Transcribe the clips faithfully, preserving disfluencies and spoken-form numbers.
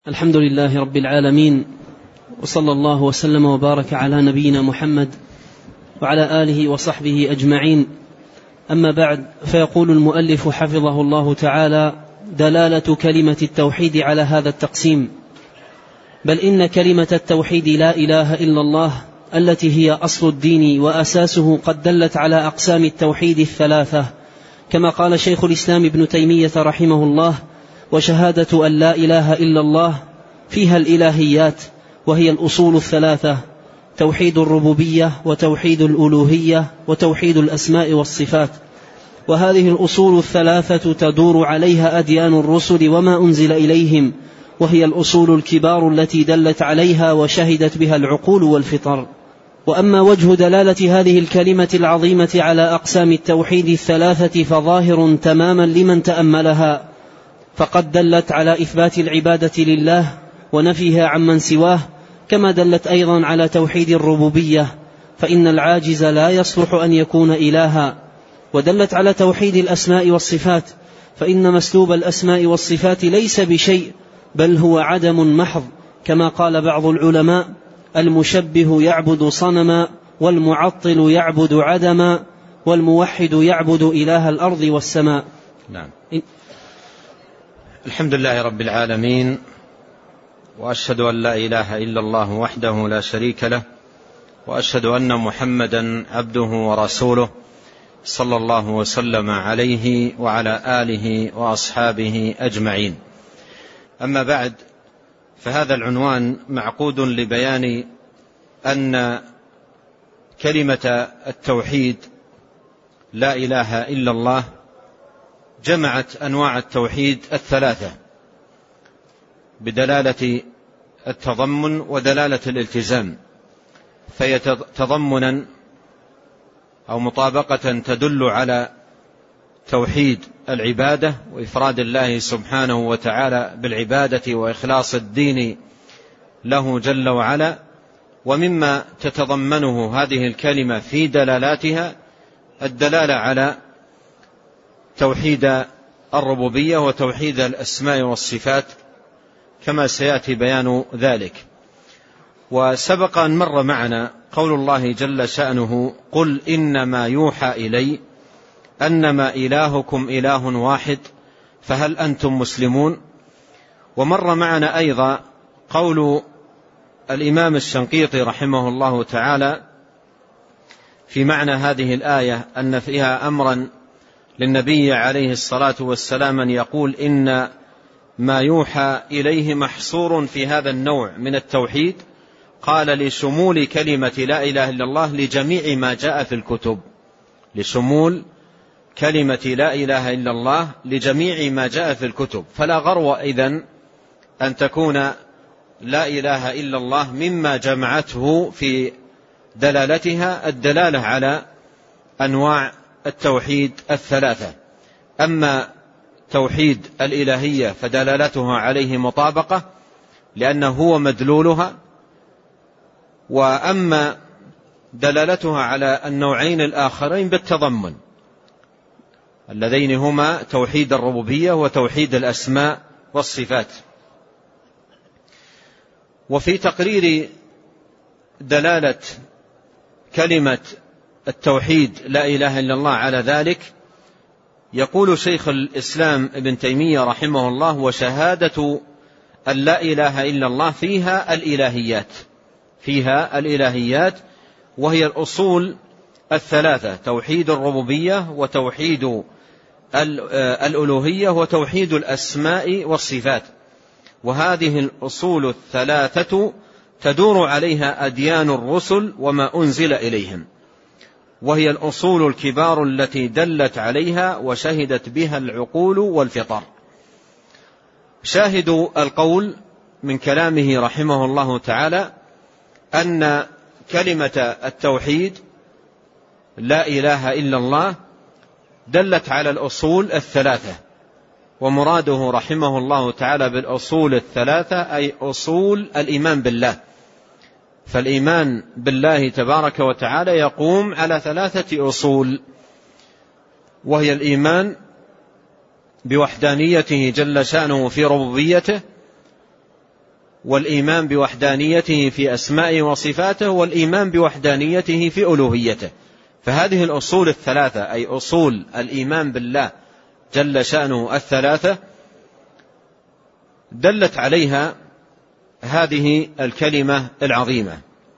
الحمد لله رب العالمين، وصلى الله وسلم وبارك على نبينا محمد وعلى آله وصحبه أجمعين. أما بعد، فيقول المؤلف حفظه الله تعالى: دلالة كلمة التوحيد على هذا التقسيم. بل إن كلمة التوحيد لا إله إلا الله التي هي أصل الدين وأساسه قد دلت على أقسام التوحيد الثلاثة، كما قال شيخ الإسلام ابن تيمية رحمه الله: وشهادة أن لا إله إلا الله فيها الإلهيات، وهي الأصول الثلاثة: توحيد الربوبية، وتوحيد الألوهية، وتوحيد الأسماء والصفات. وهذه الأصول الثلاثة تدور عليها أديان الرسل وما أنزل إليهم، وهي الأصول الكبار التي دلت عليها وشهدت بها العقول والفطر. وأما وجه دلالة هذه الكلمة العظيمة على أقسام التوحيد الثلاثة فظاهر تماما لمن تأملها، فقد دلت على إثبات العبادة لله ونفيها عمن سواه، كما دلت أيضا على توحيد الربوبية، فإن العاجز لا يصلح أن يكون إلها. ودلت على توحيد الأسماء والصفات، فإن مسلوب الأسماء والصفات ليس بشيء، بل هو عدم محض، كما قال بعض العلماء: المشبه يعبد صنما، والمعطل يعبد عدما، والموحد يعبد إله الأرض والسماء. نعم. الحمد لله رب العالمين، وأشهد أن لا إله إلا الله وحده لا شريك له، وأشهد أن محمدا عبده ورسوله، صلى الله وسلم عليه وعلى آله وأصحابه أجمعين. أما بعد، فهذا العنوان معقود لبيان أن كلمة التوحيد لا إله إلا الله جمعت أنواع التوحيد الثلاثة بدلالة التضمن ودلالة الالتزام، فهي تضمنا أو مطابقة تدل على توحيد العبادة وإفراد الله سبحانه وتعالى بالعبادة وإخلاص الدين له جل وعلا. ومما تتضمنه هذه الكلمة في دلالاتها الدلالة على توحيد الربوبية وتوحيد الأسماء والصفات، كما سيأتي بيان ذلك. وسبق أن مر معنا قول الله جل شأنه: قل إنما يوحى إلي أنما إلهكم إله واحد فهل أنتم مسلمون. ومر معنا أيضا قول الإمام الشنقيطي رحمه الله تعالى في معنى هذه الآية أن فيها أمرا للنبي عليه الصلاة والسلام أن يقول إن ما يوحى إليه محصور في هذا النوع من التوحيد. قال: لشمول كلمة لا إله إلا الله لجميع ما جاء في الكتب، لشمول كلمة لا إله إلا الله لجميع ما جاء في الكتب. فلا غرو إذن أن تكون لا إله إلا الله مما جمعته في دلالتها الدلالة على أنواع التوحيد الثلاثة. أما توحيد الإلهية فدلالتها عليه مطابقة لأنه هو مدلولها، وأما دلالتها على النوعين الآخرين بالتضمن، اللذين هما توحيد الربوبية وتوحيد الأسماء والصفات. وفي تقرير دلالة كلمة التوحيد لا إله إلا الله على ذلك يقول شيخ الإسلام ابن تيمية رحمه الله: وشهادة أن لا إله إلا الله فيها الإلهيات، فيها الإلهيات وهي الأصول الثلاثة: توحيد الربوبية، وتوحيد الألوهية، وتوحيد الأسماء والصفات. وهذه الأصول الثلاثة تدور عليها أديان الرسل وما أنزل إليهم، وهي الأصول الكبار التي دلت عليها وشهدت بها العقول والفطر. شاهد القول من كلامه رحمه الله تعالى أن كلمة التوحيد لا إله إلا الله دلت على الأصول الثلاثة، ومراده رحمه الله تعالى بالأصول الثلاثة أي أصول الإيمان بالله. فالإيمان بالله تبارك وتعالى يقوم على ثلاثة أصول، وهي الإيمان بوحدانيته جل شأنه في ربوبيته، والإيمان بوحدانيته في أسمائه وصفاته، والإيمان بوحدانيته في ألوهيته. فهذه الأصول الثلاثة، أي أصول الإيمان بالله جل شأنه الثلاثة، دلت عليها هذه الكلمة العظيمة.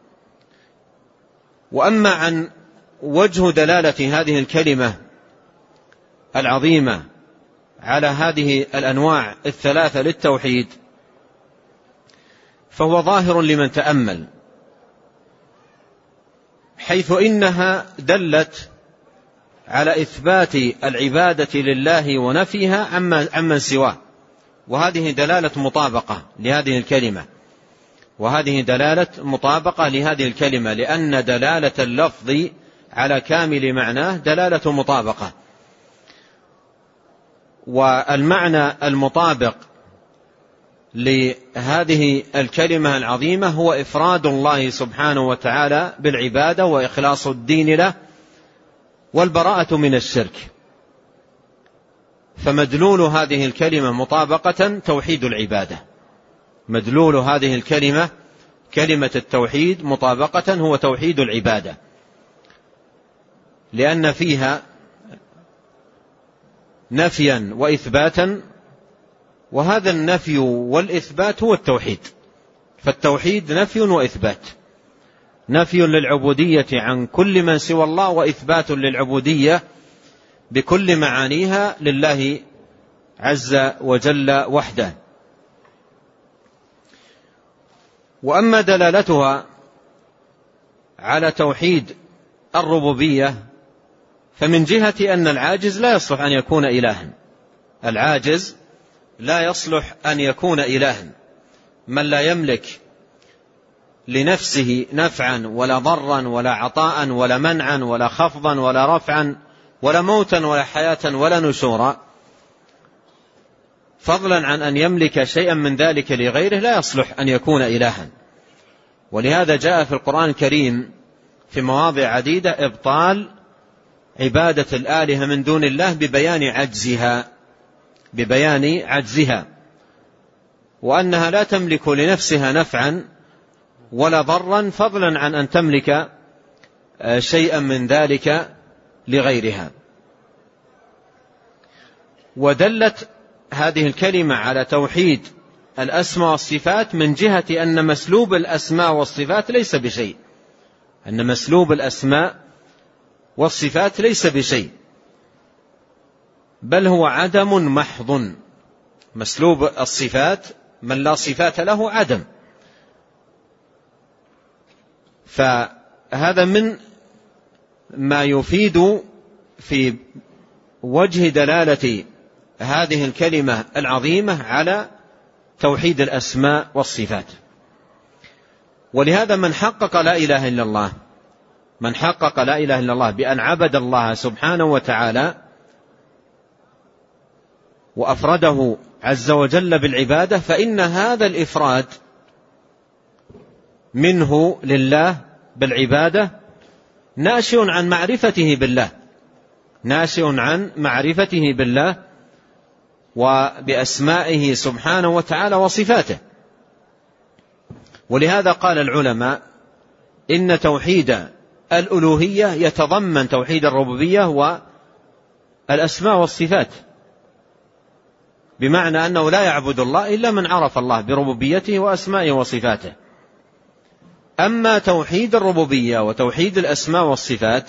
وأما عن وجه دلالة هذه الكلمة العظيمة على هذه الأنواع الثلاثة للتوحيد فهو ظاهر لمن تأمل، حيث إنها دلت على إثبات العبادة لله ونفيها عمن سواه، وهذه دلالة مطابقة لهذه الكلمة، وهذه دلالة مطابقة لهذه الكلمة، لأن دلالة اللفظ على كامل معناه دلالة مطابقة. والمعنى المطابق لهذه الكلمة العظيمة هو إفراد الله سبحانه وتعالى بالعبادة وإخلاص الدين له والبراءة من الشرك. فمدلول هذه الكلمة مطابقة توحيد العبادة، مدلول هذه الكلمة كلمة التوحيد مطابقة هو توحيد العبادة، لأن فيها نفيا وإثباتا، وهذا النفي والإثبات هو التوحيد. فالتوحيد نفي وإثبات، نفي للعبودية عن كل من سوى الله، وإثبات للعبودية بكل معانيها لله عز وجل وحده. وأما دلالتها على توحيد الربوبية فمن جهة أن العاجز لا يصلح أن يكون إلها، العاجز لا يصلح أن يكون إلها، من لا يملك لنفسه نفعا ولا ضرا ولا عطاء ولا منعا ولا خفضا ولا رفعا ولا موتا ولا حياة ولا نشورا، فضلا عن أن يملك شيئا من ذلك لغيره، لا يصلح أن يكون إلها. ولهذا جاء في القرآن الكريم في مواضع عديدة إبطال عبادة الآلهة من دون الله ببيان عجزها ببيان عجزها وأنها لا تملك لنفسها نفعا ولا ضرا، فضلا عن أن تملك شيئا من ذلك لغيرها. ودلت هذه الكلمة على توحيد الأسماء والصفات من جهة أن مسلوب الأسماء والصفات ليس بشيء، أن مسلوب الأسماء والصفات ليس بشيء، بل هو عدم محض. مسلوب الصفات من لا صفات له عدم. فهذا من ما يفيد في وجه دلالة هذه الكلمة العظيمة على توحيد الأسماء والصفات. ولهذا من حقق لا إله إلا الله من حقق لا إله إلا الله بأن عبد الله سبحانه وتعالى وأفرده عز وجل بالعبادة، فإن هذا الإفراد منه لله بالعبادة ناشئ عن معرفته بالله ناشئ عن معرفته بالله وبأسمائه سبحانه وتعالى وصفاته. ولهذا قال العلماء إن توحيد الألوهية يتضمن توحيد الربوبية والأسماء والصفات، بمعنى أنه لا يعبد الله إلا من عرف الله بربوبيته وأسمائه وصفاته. أما توحيد الربوبية وتوحيد الأسماء والصفات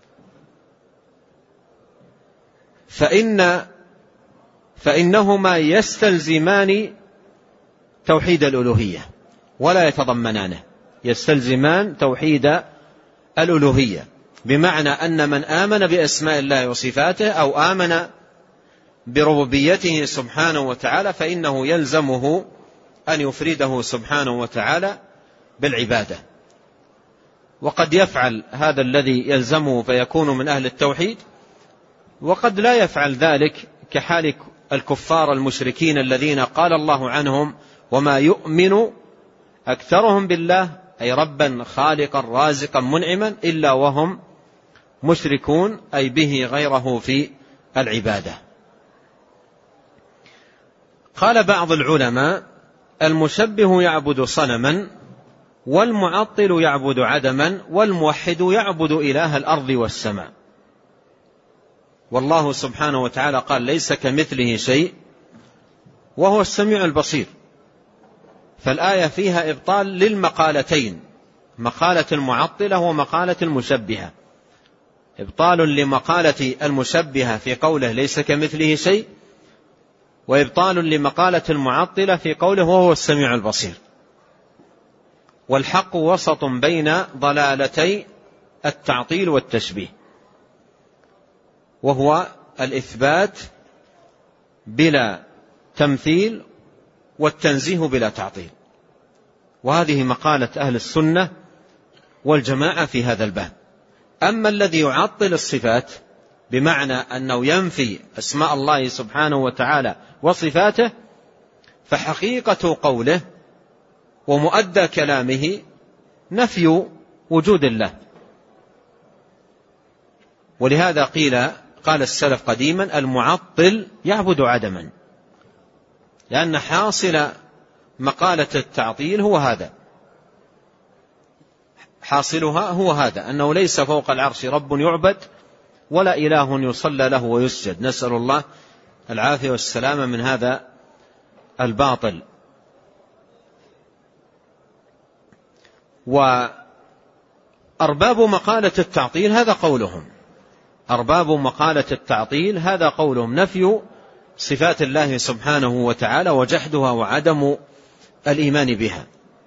فإن فإنهما يستلزمان توحيد الألوهية ولا يتضمنانه، يستلزمان توحيد الألوهية، بمعنى أن من آمن بأسماء الله وصفاته أو آمن بربوبيته سبحانه وتعالى فإنه يلزمه أن يفرده سبحانه وتعالى بالعبادة. وقد يفعل هذا الذي يلزمه فيكون من أهل التوحيد، وقد لا يفعل ذلك كحال الكفار المشركين الذين قال الله عنهم وما يؤمن أكثرهم بالله، أي ربا خالقا رازقا منعما، إلا وهم مشركون، أي به غيره في العبادة. قال بعض العلماء المشبه يعبد صنما، والمعطل يعبد عدما، والموحد يعبد إله الأرض والسماء. والله سبحانه وتعالى قال ليس كمثله شيء وهو السميع البصير. فالآية فيها إبطال للمقالتين، مقالة المعطلة ومقالة المشبهة. إبطال لمقالة المشبهة في قوله ليس كمثله شيء، وإبطال لمقالة المعطلة في قوله وهو السميع البصير. والحق وسط بين ضلالتي التعطيل والتشبيه، وهو الإثبات بلا تمثيل والتنزيه بلا تعطيل. وهذه مقالة أهل السنة والجماعة في هذا الباب. أما الذي يعطل الصفات بمعنى أنه ينفي أسماء الله سبحانه وتعالى وصفاته، فحقيقة قوله ومؤدى كلامه نفي وجود الله. ولهذا قيل قال السلف قديما المعطل يعبد عدما، لأن حاصل مقالة التعطيل هو هذا، حاصلها هو هذا، أنه ليس فوق العرش رب يعبد ولا إله يصلى له ويسجد. نسأل الله العافية والسلامة من هذا الباطل. وأرباب مقالة التعطيل هذا قولهم، أرباب مقالة التعطيل هذا قولهم، نفي صفات الله سبحانه وتعالى وجحدها وعدم الإيمان بها.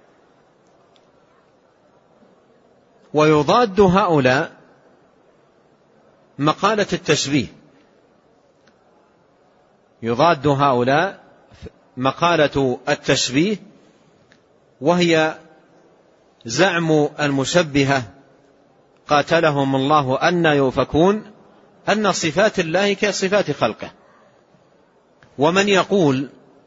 ويضاد هؤلاء مقالة التشبيه، يضاد هؤلاء مقالة التشبيه، وهي زعم المشبهة قاتلهم الله أن يؤفكون أن صفات الله كصفات خلقه. ومن يقول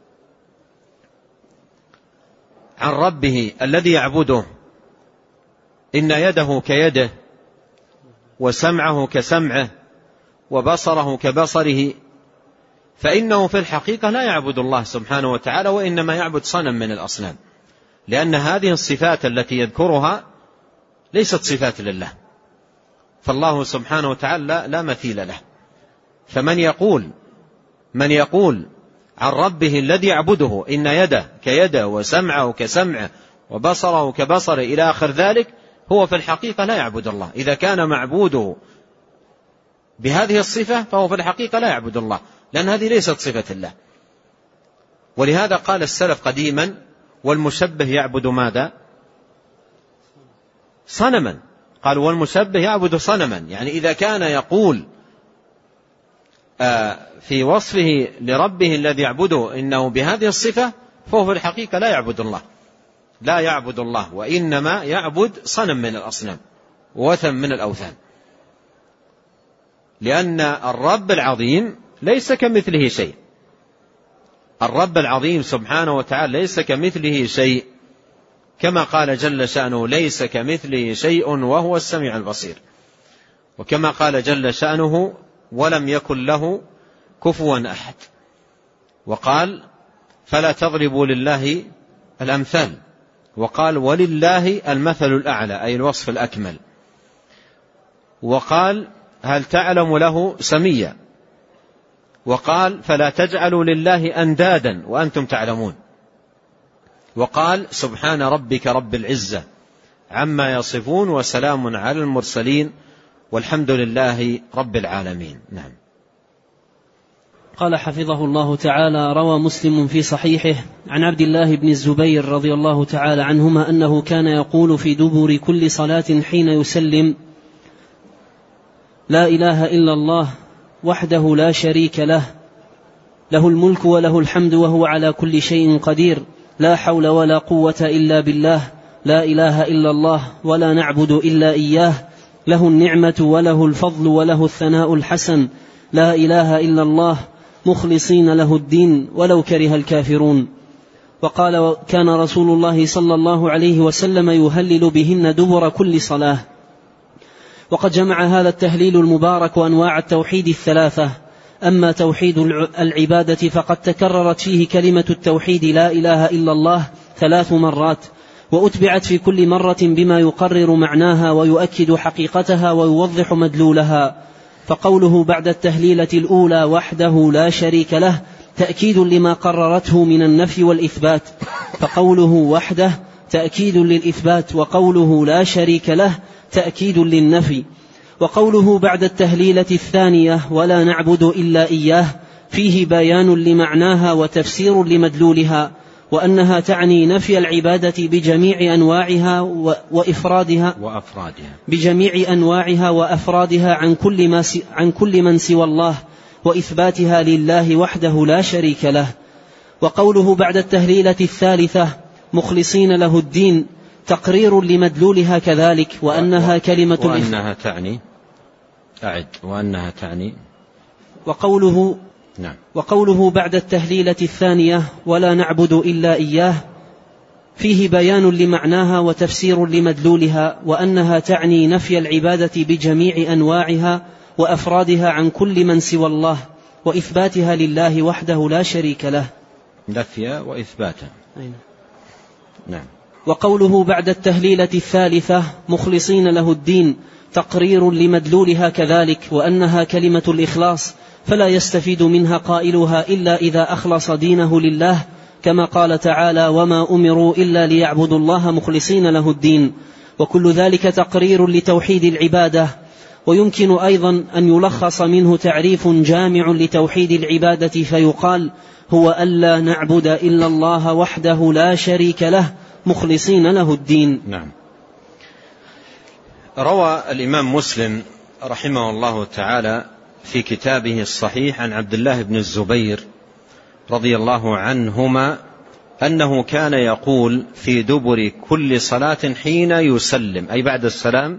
عن ربه الذي يعبده إن يده كيده وسمعه كسمعه وبصره كبصره، فإنه في الحقيقة لا يعبد الله سبحانه وتعالى، وإنما يعبد صنم من الأصنام، لأن هذه الصفات التي يذكرها ليست صفات لله، فالله سبحانه وتعالى لا مثيل له. فمن يقول من يقول عن ربه الذي يعبده إن يده كيده وسمعه كسمعه وبصره كبصره إلى آخر ذلك، هو في الحقيقة لا يعبد الله. إذا كان معبوده بهذه الصفة فهو في الحقيقة لا يعبد الله، لأن هذه ليست صفة الله. ولهذا قال السلف قديما والمشبه يعبد ماذا؟ صنما. قال والمشبه يعبد صنما، يعني إذا كان يقول في وصفه لربه الذي يعبده إنه بهذه الصفة، فهو في الحقيقة لا يعبد الله، لا يعبد الله، وإنما يعبد صنم من الأصنام ووثن من الأوثان. لأن الرب العظيم ليس كمثله شيء، الرب العظيم سبحانه وتعالى ليس كمثله شيء، كما قال جل شأنه ليس كمثله شيء وهو السميع البصير، وكما قال جل شأنه ولم يكن له كفوا أحد. وقال فلا تضربوا لله الأمثال، وقال ولله المثل الأعلى أي الوصف الأكمل. وقال هل تعلم له سميا، وقال فلا تجعلوا لله أندادا وأنتم تعلمون. وقال سبحان ربك رب العزة عما يصفون وسلام على المرسلين والحمد لله رب العالمين. نعم. قال حفظه الله تعالى: روى مسلم في صحيحه عن عبد الله بن الزبير رضي الله تعالى عنهما أنه كان يقول في دبر كل صلاة حين يسلم: لا إله إلا الله وحده لا شريك له، له الملك وله الحمد وهو على كل شيء قدير، لا حول ولا قوة إلا بالله، لا إله إلا الله ولا نعبد إلا إياه، له النعمة وله الفضل وله الثناء الحسن، لا إله إلا الله مخلصين له الدين ولو كره الكافرون. وقال: كان رسول الله صلى الله عليه وسلم يهلل بهن دبر كل صلاة. وقد جمع هذا التهليل المبارك وأنواع التوحيد الثلاثة أما توحيد العبادة فقد تكررت فيه كلمة التوحيد لا إله إلا الله ثلاث مرات، وأتبعت في كل مرة بما يقرر معناها ويؤكد حقيقتها ويوضح مدلولها. فقوله بعد التهليلة الأولى وحده لا شريك له تأكيد لما قررته من النفي والإثبات، فقوله وحده تأكيد للإثبات، وقوله لا شريك له تأكيد للنفي. وقوله بعد التهليلة الثانية ولا نعبد إلا إياه فيه بيان لمعناها وتفسير لمدلولها، وأنها تعني نفي العبادة بجميع أنواعها وإفرادها وأفرادها بجميع أنواعها وأفرادها عن كل ما عن كل من سوى الله، وإثباتها لله وحده لا شريك له. وقوله بعد التهليلة الثالثة مخلصين له الدين تقرير لمدلولها كذلك، وأنها كلمة وأنها تعني أعد وأنها تعني وقوله نعم وقوله بعد التهليلة الثانية ولا نعبد إلا إياه فيه بيان لمعناها وتفسير لمدلولها، وأنها تعني نفي العبادة بجميع أنواعها وأفرادها عن كل من سوى الله، وإثباتها لله وحده لا شريك له. نفيا وإثباتا. نعم. وقوله بعد التهليلة الثالثة مخلصين له الدين تقرير لمدلولها كذلك، وأنها كلمة الإخلاص، فلا يستفيد منها قائلها إلا إذا أخلص دينه لله، كما قال تعالى وما أمروا إلا ليعبدوا الله مخلصين له الدين. وكل ذلك تقرير لتوحيد العبادة. ويمكن أيضا أن يلخص منه تعريف جامع لتوحيد العبادة فيقال هو ألا نعبد إلا الله وحده لا شريك له مخلصين له الدين. نعم. روى الإمام مسلم رحمه الله تعالى في كتابه الصحيح عن عبد الله بن الزبير رضي الله عنهما أنه كان يقول في دبر كل صلاة حين يسلم أي بعد السلام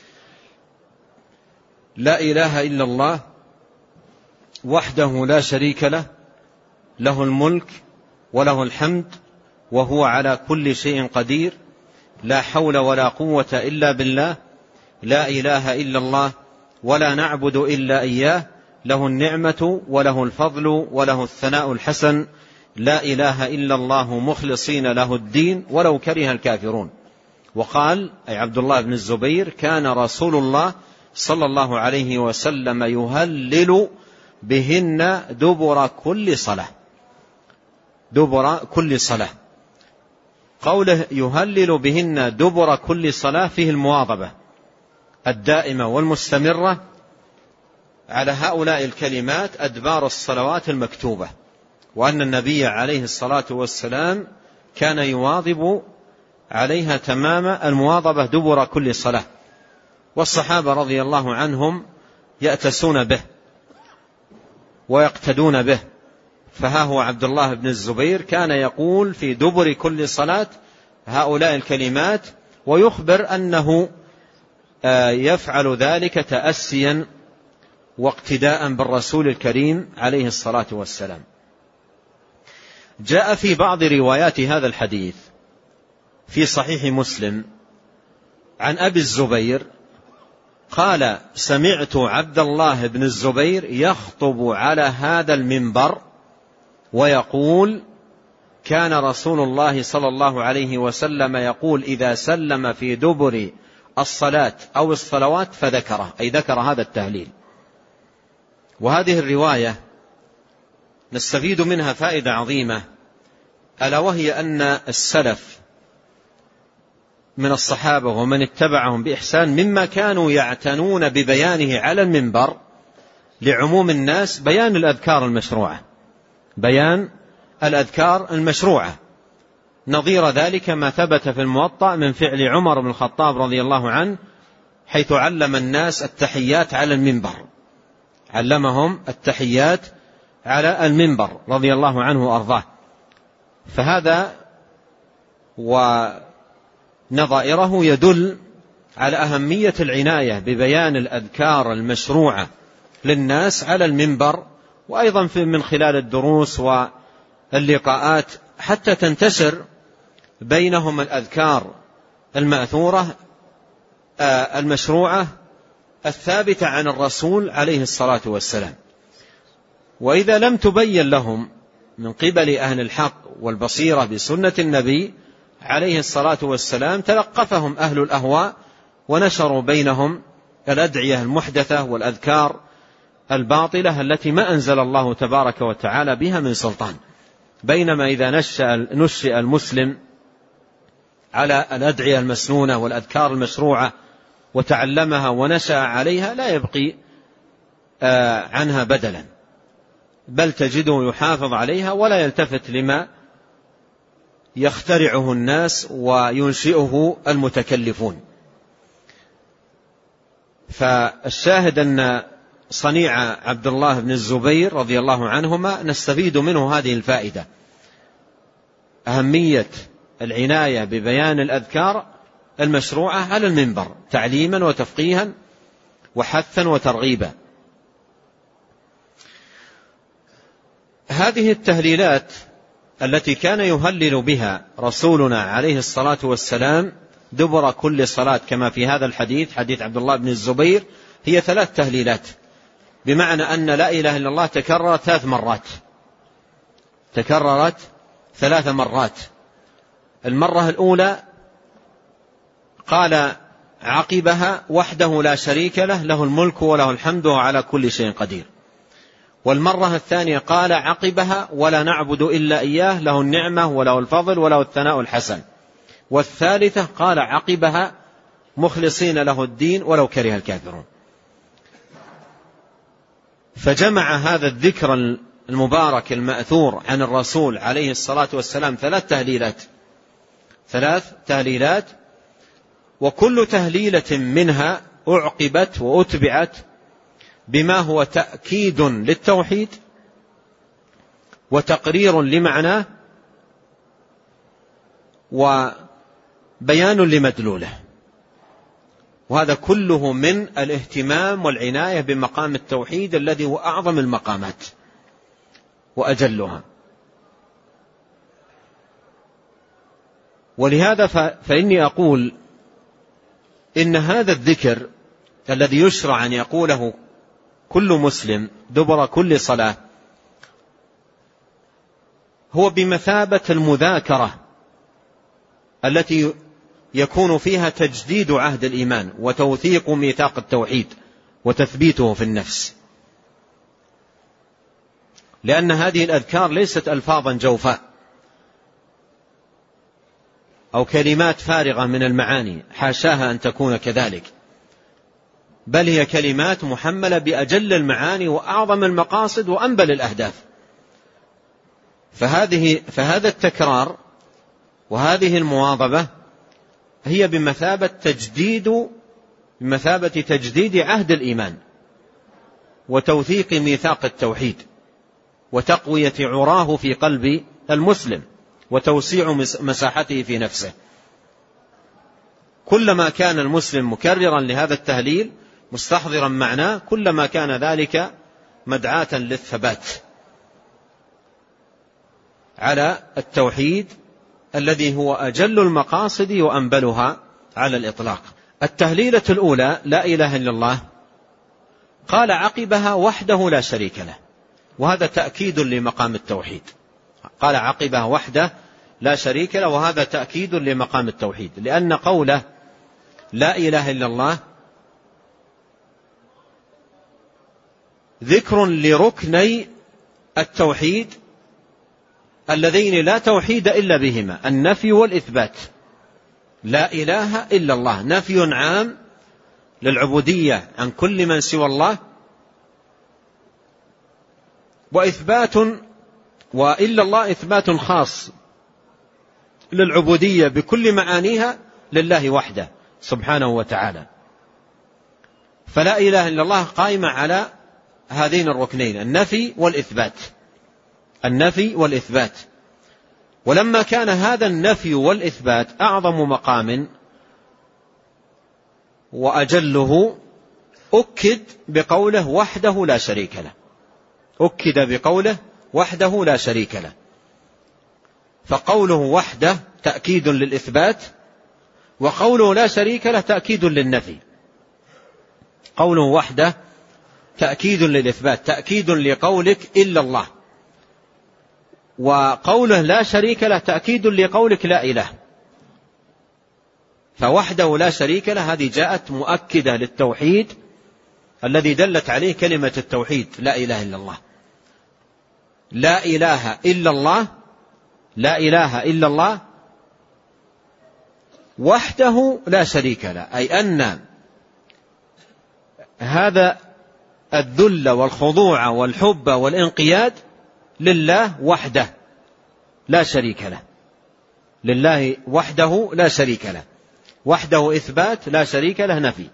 لا إله إلا الله وحده لا شريك له له الملك وله الحمد وهو على كل شيء قدير لا حول ولا قوة إلا بالله لا إله إلا الله ولا نعبد إلا إياه له النعمة وله الفضل وله الثناء الحسن لا إله إلا الله مخلصين له الدين ولو كره الكافرون. وقال أي عبد الله بن الزبير كان رسول الله صلى الله عليه وسلم يهلل بهن دبر كل صلاة دبر كل صلاة. قوله يهلل بهن دبر كل صلاة فيه المواظبة الدائمة والمستمرة على هؤلاء الكلمات أدبار الصلوات المكتوبة، وأن النبي عليه الصلاة والسلام كان يواظب عليها تمام المواظبة دبر كل صلاة، والصحابة رضي الله عنهم يأتسون به ويقتدون به. فها هو عبد الله بن الزبير كان يقول في دبر كل صلاة هؤلاء الكلمات، ويخبر أنه يفعل ذلك تأسيا واقتداء بالرسول الكريم عليه الصلاة والسلام. جاء في بعض روايات هذا الحديث في صحيح مسلم عن أبي الزبير قال سمعت عبد الله بن الزبير يخطب على هذا المنبر ويقول كان رسول الله صلى الله عليه وسلم يقول إذا سلم في دبر الصلاة أو الصلوات فذكره أي ذكر هذا التهليل. وهذه الرواية نستفيد منها فائدة عظيمة، ألا وهي أن السلف من الصحابة ومن اتبعهم بإحسان مما كانوا يعتنون ببيانه على المنبر لعموم الناس بيان الأذكار المشروعة بيان الأذكار المشروعة نظير ذلك ما ثبت في الموطأ من فعل عمر بن الخطاب رضي الله عنه حيث علم الناس التحيات على المنبر علمهم التحيات على المنبر رضي الله عنه وأرضاه. فهذا ونظائره يدل على أهمية العناية ببيان الأذكار المشروعة للناس على المنبر، وأيضا من خلال الدروس واللقاءات حتى تنتشر بينهم الأذكار المأثورة المشروعة الثابتة عن الرسول عليه الصلاة والسلام. وإذا لم تبين لهم من قبل أهل الحق والبصيرة بسنة النبي عليه الصلاة والسلام تلقفهم أهل الأهواء ونشروا بينهم الأدعية المحدثة والأذكار الباطلة التي ما أنزل الله تبارك وتعالى بها من سلطان. بينما إذا نشأ المسلم على الأدعية المسنونة والأذكار المشروعة وتعلمها ونشأ عليها لا يبقي عنها بدلا، بل تجده يحافظ عليها ولا يلتفت لما يخترعه الناس وينشئه المتكلفون. فالشاهد أن صنيع عبد الله بن الزبير رضي الله عنهما نستفيد منه هذه الفائدة: أهمية العناية ببيان الأذكار المشروعة على المنبر تعليما وتفقيها وحثا وترغيبا. هذه التهليلات التي كان يهلل بها رسولنا عليه الصلاة والسلام دبر كل صلاة كما في هذا الحديث، حديث عبد الله بن الزبير، هي ثلاث تهليلات، بمعنى أن لا إله إلا الله تكررت ثلاث مرات تكررت ثلاث مرات. المرة الأولى قال عقبها: وحده لا شريك له، له الملك وله الحمد وعلى كل شيء قدير. والمرة الثانية قال عقبها: ولا نعبد إلا إياه، له النعمة وله الفضل وله الثناء الحسن. والثالثة قال عقبها: مخلصين له الدين ولو كره الكافرون. فجمع هذا الذكر المبارك المأثور عن الرسول عليه الصلاة والسلام ثلاث تهليلات ثلاث تهليلات وكل تهليلة منها أعقبت وأتبعت بما هو تأكيد للتوحيد وتقرير لمعناه وبيان لمدلوله. وهذا كله من الاهتمام والعناية بمقام التوحيد الذي هو أعظم المقامات وأجلها. ولهذا فإني أقول إن هذا الذكر الذي يشرع أن يقوله كل مسلم دبر كل صلاة هو بمثابة المذاكرة التي يكون فيها تجديد عهد الإيمان وتوثيق ميثاق التوحيد وتثبيته في النفس، لأن هذه الأذكار ليست ألفاظا جوفاء أو كلمات فارغة من المعاني، حاشاها أن تكون كذلك، بل هي كلمات محملة بأجل المعاني وأعظم المقاصد وأنبل الأهداف. فهذه فهذا التكرار وهذه المواظبة هي بمثابة تجديد بمثابة تجديد عهد الإيمان وتوثيق ميثاق التوحيد وتقوية عراه في قلب المسلم وتوسيع مساحته في نفسه. كلما كان المسلم مكررا لهذا التهليل مستحضرا معناه كلما كان ذلك مدعاة للثبات على التوحيد الذي هو أجل المقاصد وأنبلها على الإطلاق. التهليلة الأولى لا إله إلا الله قال عقبها: وحده لا شريك له، وهذا تأكيد لمقام التوحيد. قال عقبها وحده لا شريك له، وهذا تأكيد لمقام التوحيد، لأن قوله لا إله إلا الله ذكر لركني التوحيد اللذين لا توحيد إلا بهما، النفي والإثبات. لا إله إلا الله نفي عام للعبودية عن كل من سوى الله، وإثبات وإلا الله إثبات خاص للعبودية بكل معانيها لله وحده سبحانه وتعالى. فلا إله إلا الله قائمة على هذين الركنين، النفي والإثبات النفي والإثبات. ولما كان هذا النفي والإثبات أعظم مقام وأجله أكد بقوله وحده لا شريك له أكد بقوله وحده لا شريك له. فقوله وحده تأكيد للإثبات، وقوله لا شريك له تأكيد للنفي. قوله وحده تأكيد للإثبات، تأكيد لقولك إلا الله، وقوله لا شريك له تأكيد لقولك لا إله. فوحده لا شريك له هذه جاءت مؤكدة للتوحيد الذي دلت عليه كلمة التوحيد لا إله إلا الله. لا إله إلا الله، لا إله إلا الله وحده لا شريك له، أي أن هذا الذل والخضوع والحب والانقياد لله وحده لا شريك له، لله وحده لا شريك له، وحده إثبات، لا شريك له نفي.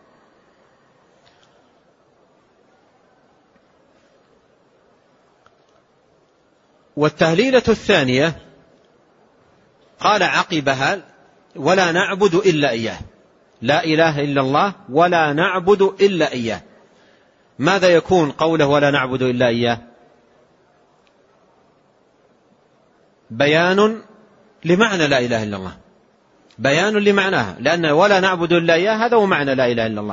والتهليلة الثانية قال عقبها ولا نعبد إلا إياه، لا إله إلا الله ولا نعبد إلا إياه. ماذا يكون قوله ولا نعبد إلا إياه؟ بيان لمعنى لا إله إلا الله، بيان لمعناها، لأن ولا نعبد إلا إياه هذا هو معنى لا إله إلا الله،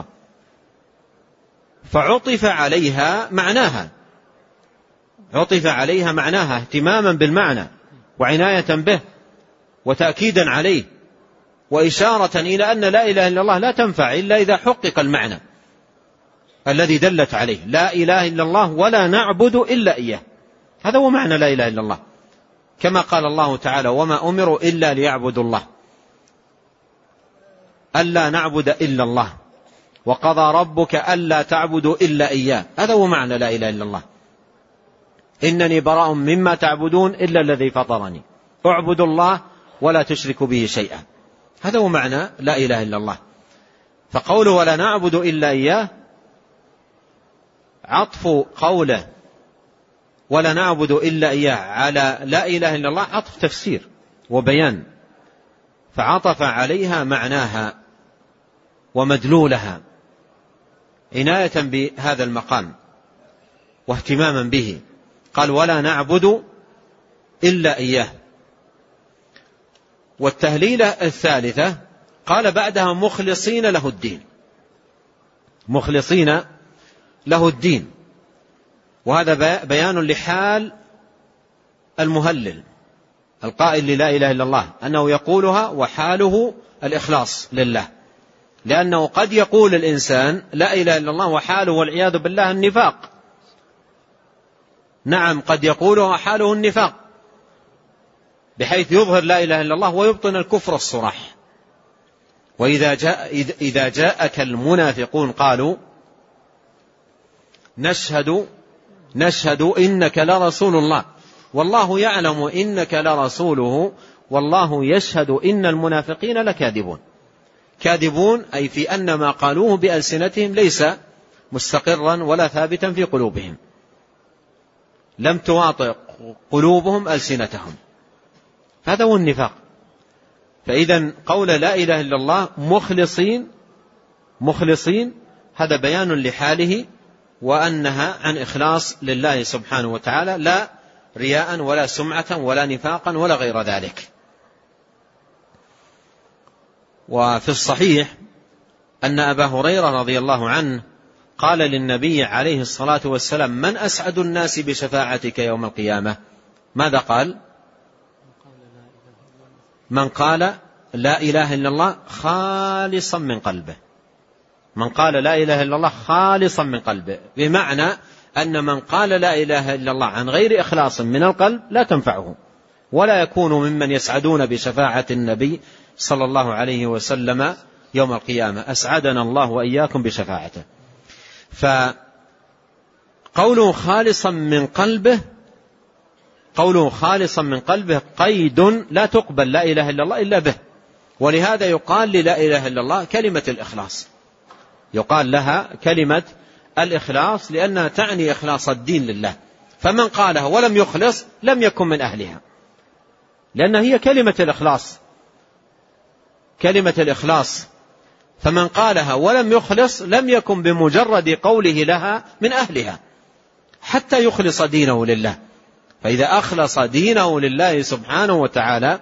فعطف عليها معناها، عطف عليها معناها اهتماما بالمعنى وعناية به وتأكيدا عليه وإشارة إلى أن لا إله إلا الله لا تنفع إلا إذا حقق المعنى الذي دلت عليه، لا إله إلا الله ولا نعبد إلا إياه، هذا هو معنى لا إله إلا الله، كما قال الله تعالى وما أمروا إلا ليعبدوا الله، ألا نعبد إلا الله، وقضى ربك ألا تعبدوا إلا إياه، هذا هو معنى لا إله إلا الله. إنني براء مما تعبدون إلا الذي فطرني، اعبدوا الله ولا تشركوا به شيئا، هذا هو معنى لا إله إلا الله. فقوله ولا نعبد إلا إياه عطف قوله ولا نعبد إلا إياه على لا إله إلا الله عطف تفسير وبيان، فعطف عليها معناها ومدلولها عناية بهذا المقام واهتماما به، قال ولا نعبد إلا إياه. والتهليلة الثالثة قال بعدها مخلصين له الدين، مخلصين له الدين، وهذا بيان لحال المهلل القائل للا إله إلا الله أنه يقولها وحاله الإخلاص لله، لأنه قد يقول الإنسان لا إله إلا الله وحاله والعياذ بالله النفاق، نعم قد يقولها وحاله النفاق بحيث يظهر لا إله إلا الله ويبطن الكفر الصراح. وإذا جاء إذا جاءك المنافقون قالوا نشهد نشهد إنك لرسول الله والله يعلم إنك لرسوله والله يشهد إن المنافقين لكاذبون. كاذبون أي في أن ما قالوه بألسنتهم ليس مستقرا ولا ثابتا في قلوبهم، لم تواطئ قلوبهم ألسنتهم، هذا هو النفاق. فإذا قول لا إله إلا الله مخلصين مخلصين هذا بيان لحاله وأنها عن إخلاص لله سبحانه وتعالى، لا رياء ولا سمعة ولا نفاقا ولا غير ذلك. وفي الصحيح أن أبا هريرة رضي الله عنه قال للنبي عليه الصلاة والسلام من أسعد الناس بشفاعتك يوم القيامة؟ ماذا قال؟ من قال لا إله إلا الله خالصا من قلبه، من قال لا إله إلا الله خالصا من قلبه، بمعنى أن من قال لا إله إلا الله عن غير إخلاص من القلب لا تنفعه ولا يكون ممن يسعدون بشفاعة النبي صلى الله عليه وسلم يوم القيامة، أسعدنا الله وإياكم بشفاعته. فقوله خالصا من قلبه، قوله خالصا من قلبه قيد لا تقبل لا إله إلا الله إلا به، ولهذا يقال للا إله إلا الله كلمة الإخلاص، يقال لها كلمة الإخلاص لأنها تعني إخلاص الدين لله، فمن قالها ولم يخلص لم يكن من أهلها، لأن هي كلمة الإخلاص، كلمة الإخلاص، فمن قالها ولم يخلص لم يكن بمجرد قوله لها من أهلها حتى يخلص دينه لله. فإذا أخلص دينه لله سبحانه وتعالى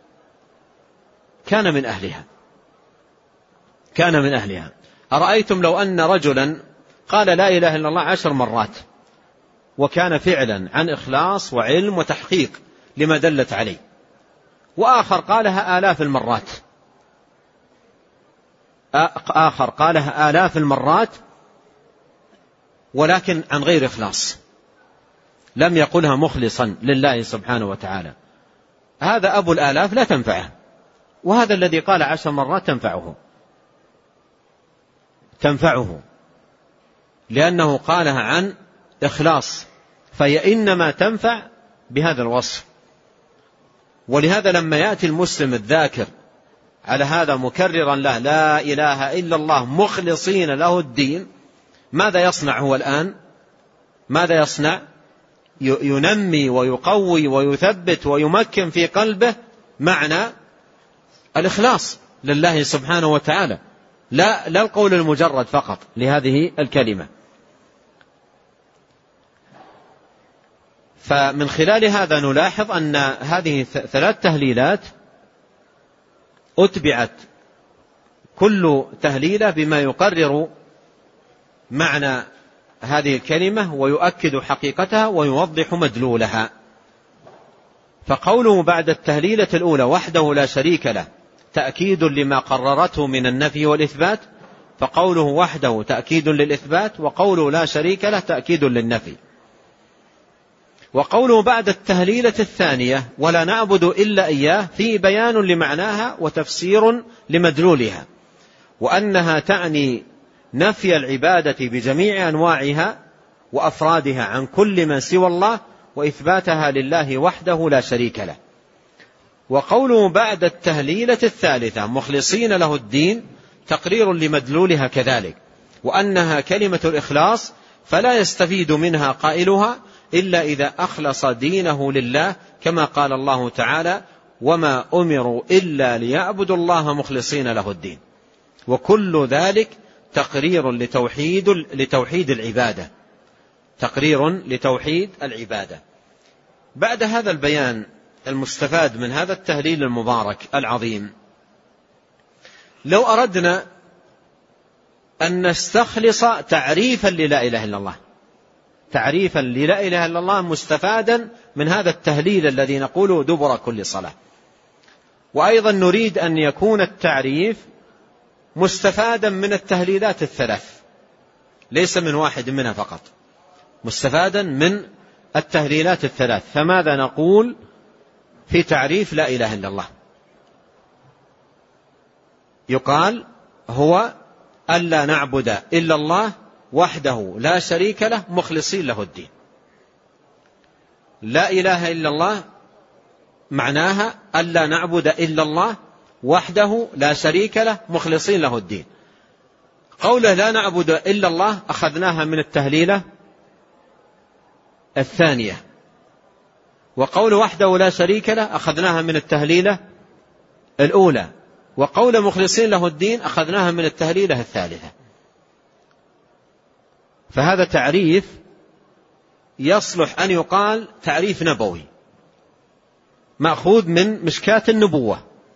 كان من أهلها، كان من أهلها. أرأيتم لو أن رجلا قال لا إله إلا الله عشر مرات، وكان فعلا عن إخلاص وعلم وتحقيق لما دلت عليه. وآخر قالها آلاف المرات، آخر قالها آلاف المرات ولكن عن غير إخلاص، لم يقلها مخلصا لله سبحانه وتعالى. هذا أبو الآلاف لا تنفعه، وهذا الذي قال عشر مرات تنفعه تنفعه لأنه قالها عن إخلاص، فهي إنما تنفع بهذا الوصف. ولهذا لما يأتي المسلم الذاكر على هذا مكررا له لا إله إلا الله مخلصين له الدين، ماذا يصنع هو الآن؟ ماذا يصنع؟ ينمي ويقوي ويثبت ويمكن في قلبه معنى الإخلاص لله سبحانه وتعالى، لا لا القول المجرد فقط لهذه الكلمة. فمن خلال هذا نلاحظ أن هذه ثلاث تهليلات أتبعت كل تهليلة بما يقرر معنى هذه الكلمة ويؤكد حقيقتها ويوضح مدلولها. فقوله بعد التهليلة الأولى وحده لا شريك له تأكيد لما قررته من النفي والإثبات، فقوله وحده تأكيد للإثبات، وقوله لا شريك له تأكيد للنفي. وقوله بعد التهليلة الثانية ولا نعبد إلا إياه فيه بيان لمعناها وتفسير لمدلولها، وأنها تعني نفي العبادة بجميع أنواعها وأفرادها عن كل من سوى الله، وإثباتها لله وحده لا شريك له. وقوله بعد التهليلة الثالثة مخلصين له الدين تقرير لمدلولها كذلك، وأنها كلمة الإخلاص فلا يستفيد منها قائلها إلا إذا أخلص دينه لله، كما قال الله تعالى وما أمروا إلا ليعبدوا الله مخلصين له الدين. وكل ذلك تقرير لتوحيد لتوحيد العبادة تقرير لتوحيد العبادة. بعد هذا البيان المستفاد من هذا التهليل المبارك العظيم، لو أردنا أن نستخلص تعريفا للا إله إلا الله، تعريفا للا إله إلا الله مستفادا من هذا التهليل الذي نقوله دبر كل صلاة، وأيضا نريد أن يكون التعريف مستفادا من التهليلات الثلاث، ليس من واحد منها فقط، مستفادا من التهليلات الثلاث. فماذا نقول في تعريف لا إله إلا الله؟ يقال هو ألا نعبد إلا الله وحده لا شريك له مخلصين له الدين. لا إله إلا الله معناها ألا نعبد إلا الله وحده لا شريك له مخلصين له الدين. قوله لا نعبد إلا الله أخذناها من التهليلة الثانية، وقول وحده لا شريك له أخذناها من التهليلة الأولى، وقول مخلصين له الدين أخذناها من التهليلة الثالثة. فهذا تعريف يصلح أن يقال تعريف نبوي مأخوذ من مشكاة النبوة،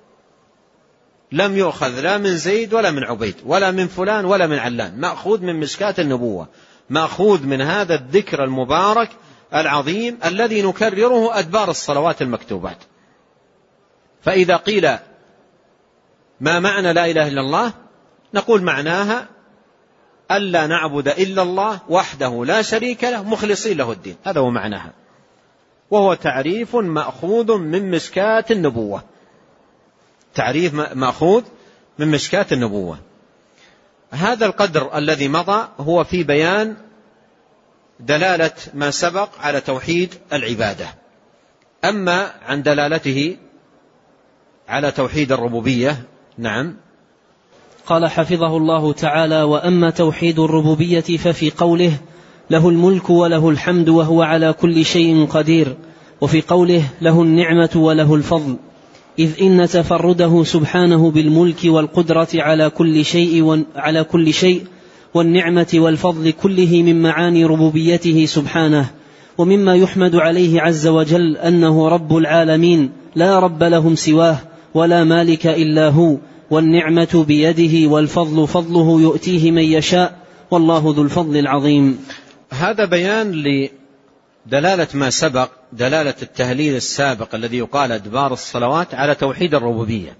لم يؤخذ لا من زيد ولا من عبيد ولا من فلان ولا من علان، مأخوذ من مشكاة النبوة، مأخوذ من هذا الذكر المبارك العظيم الذي نكرره أدبار الصلوات المكتوبات. فإذا قيل ما معنى لا إله إلا الله نقول معناها ألا نعبد إلا الله وحده لا شريك له مخلصين له الدين، هذا هو معناها، وهو تعريف مأخوذ من مشكاة النبوة، تعريف مأخوذ من مشكاة النبوة. هذا القدر الذي مضى هو في بيان دلالة ما سبق على توحيد العبادة. أما عن دلالته على توحيد الربوبية، نعم. قال حفظه الله تعالى: وأما توحيد الربوبية ففي قوله له الملك وله الحمد وهو على كل شيء قدير، وفي قوله له النعمة وله الفضل، إذ إن تفرده سبحانه بالملك والقدرة على كل شيء على كل شيء والنعمة والفضل كله من معاني ربوبيته سبحانه، ومما يحمد عليه عز وجل أنه رب العالمين لا رب لهم سواه ولا مالك إلا هو، والنعمة بيده والفضل فضله يؤتيه من يشاء، والله ذو الفضل العظيم. هذا بيان لدلالة ما سبق، دلالة التهليل السابق الذي يقال أدبار الصلوات على توحيد الربوبية،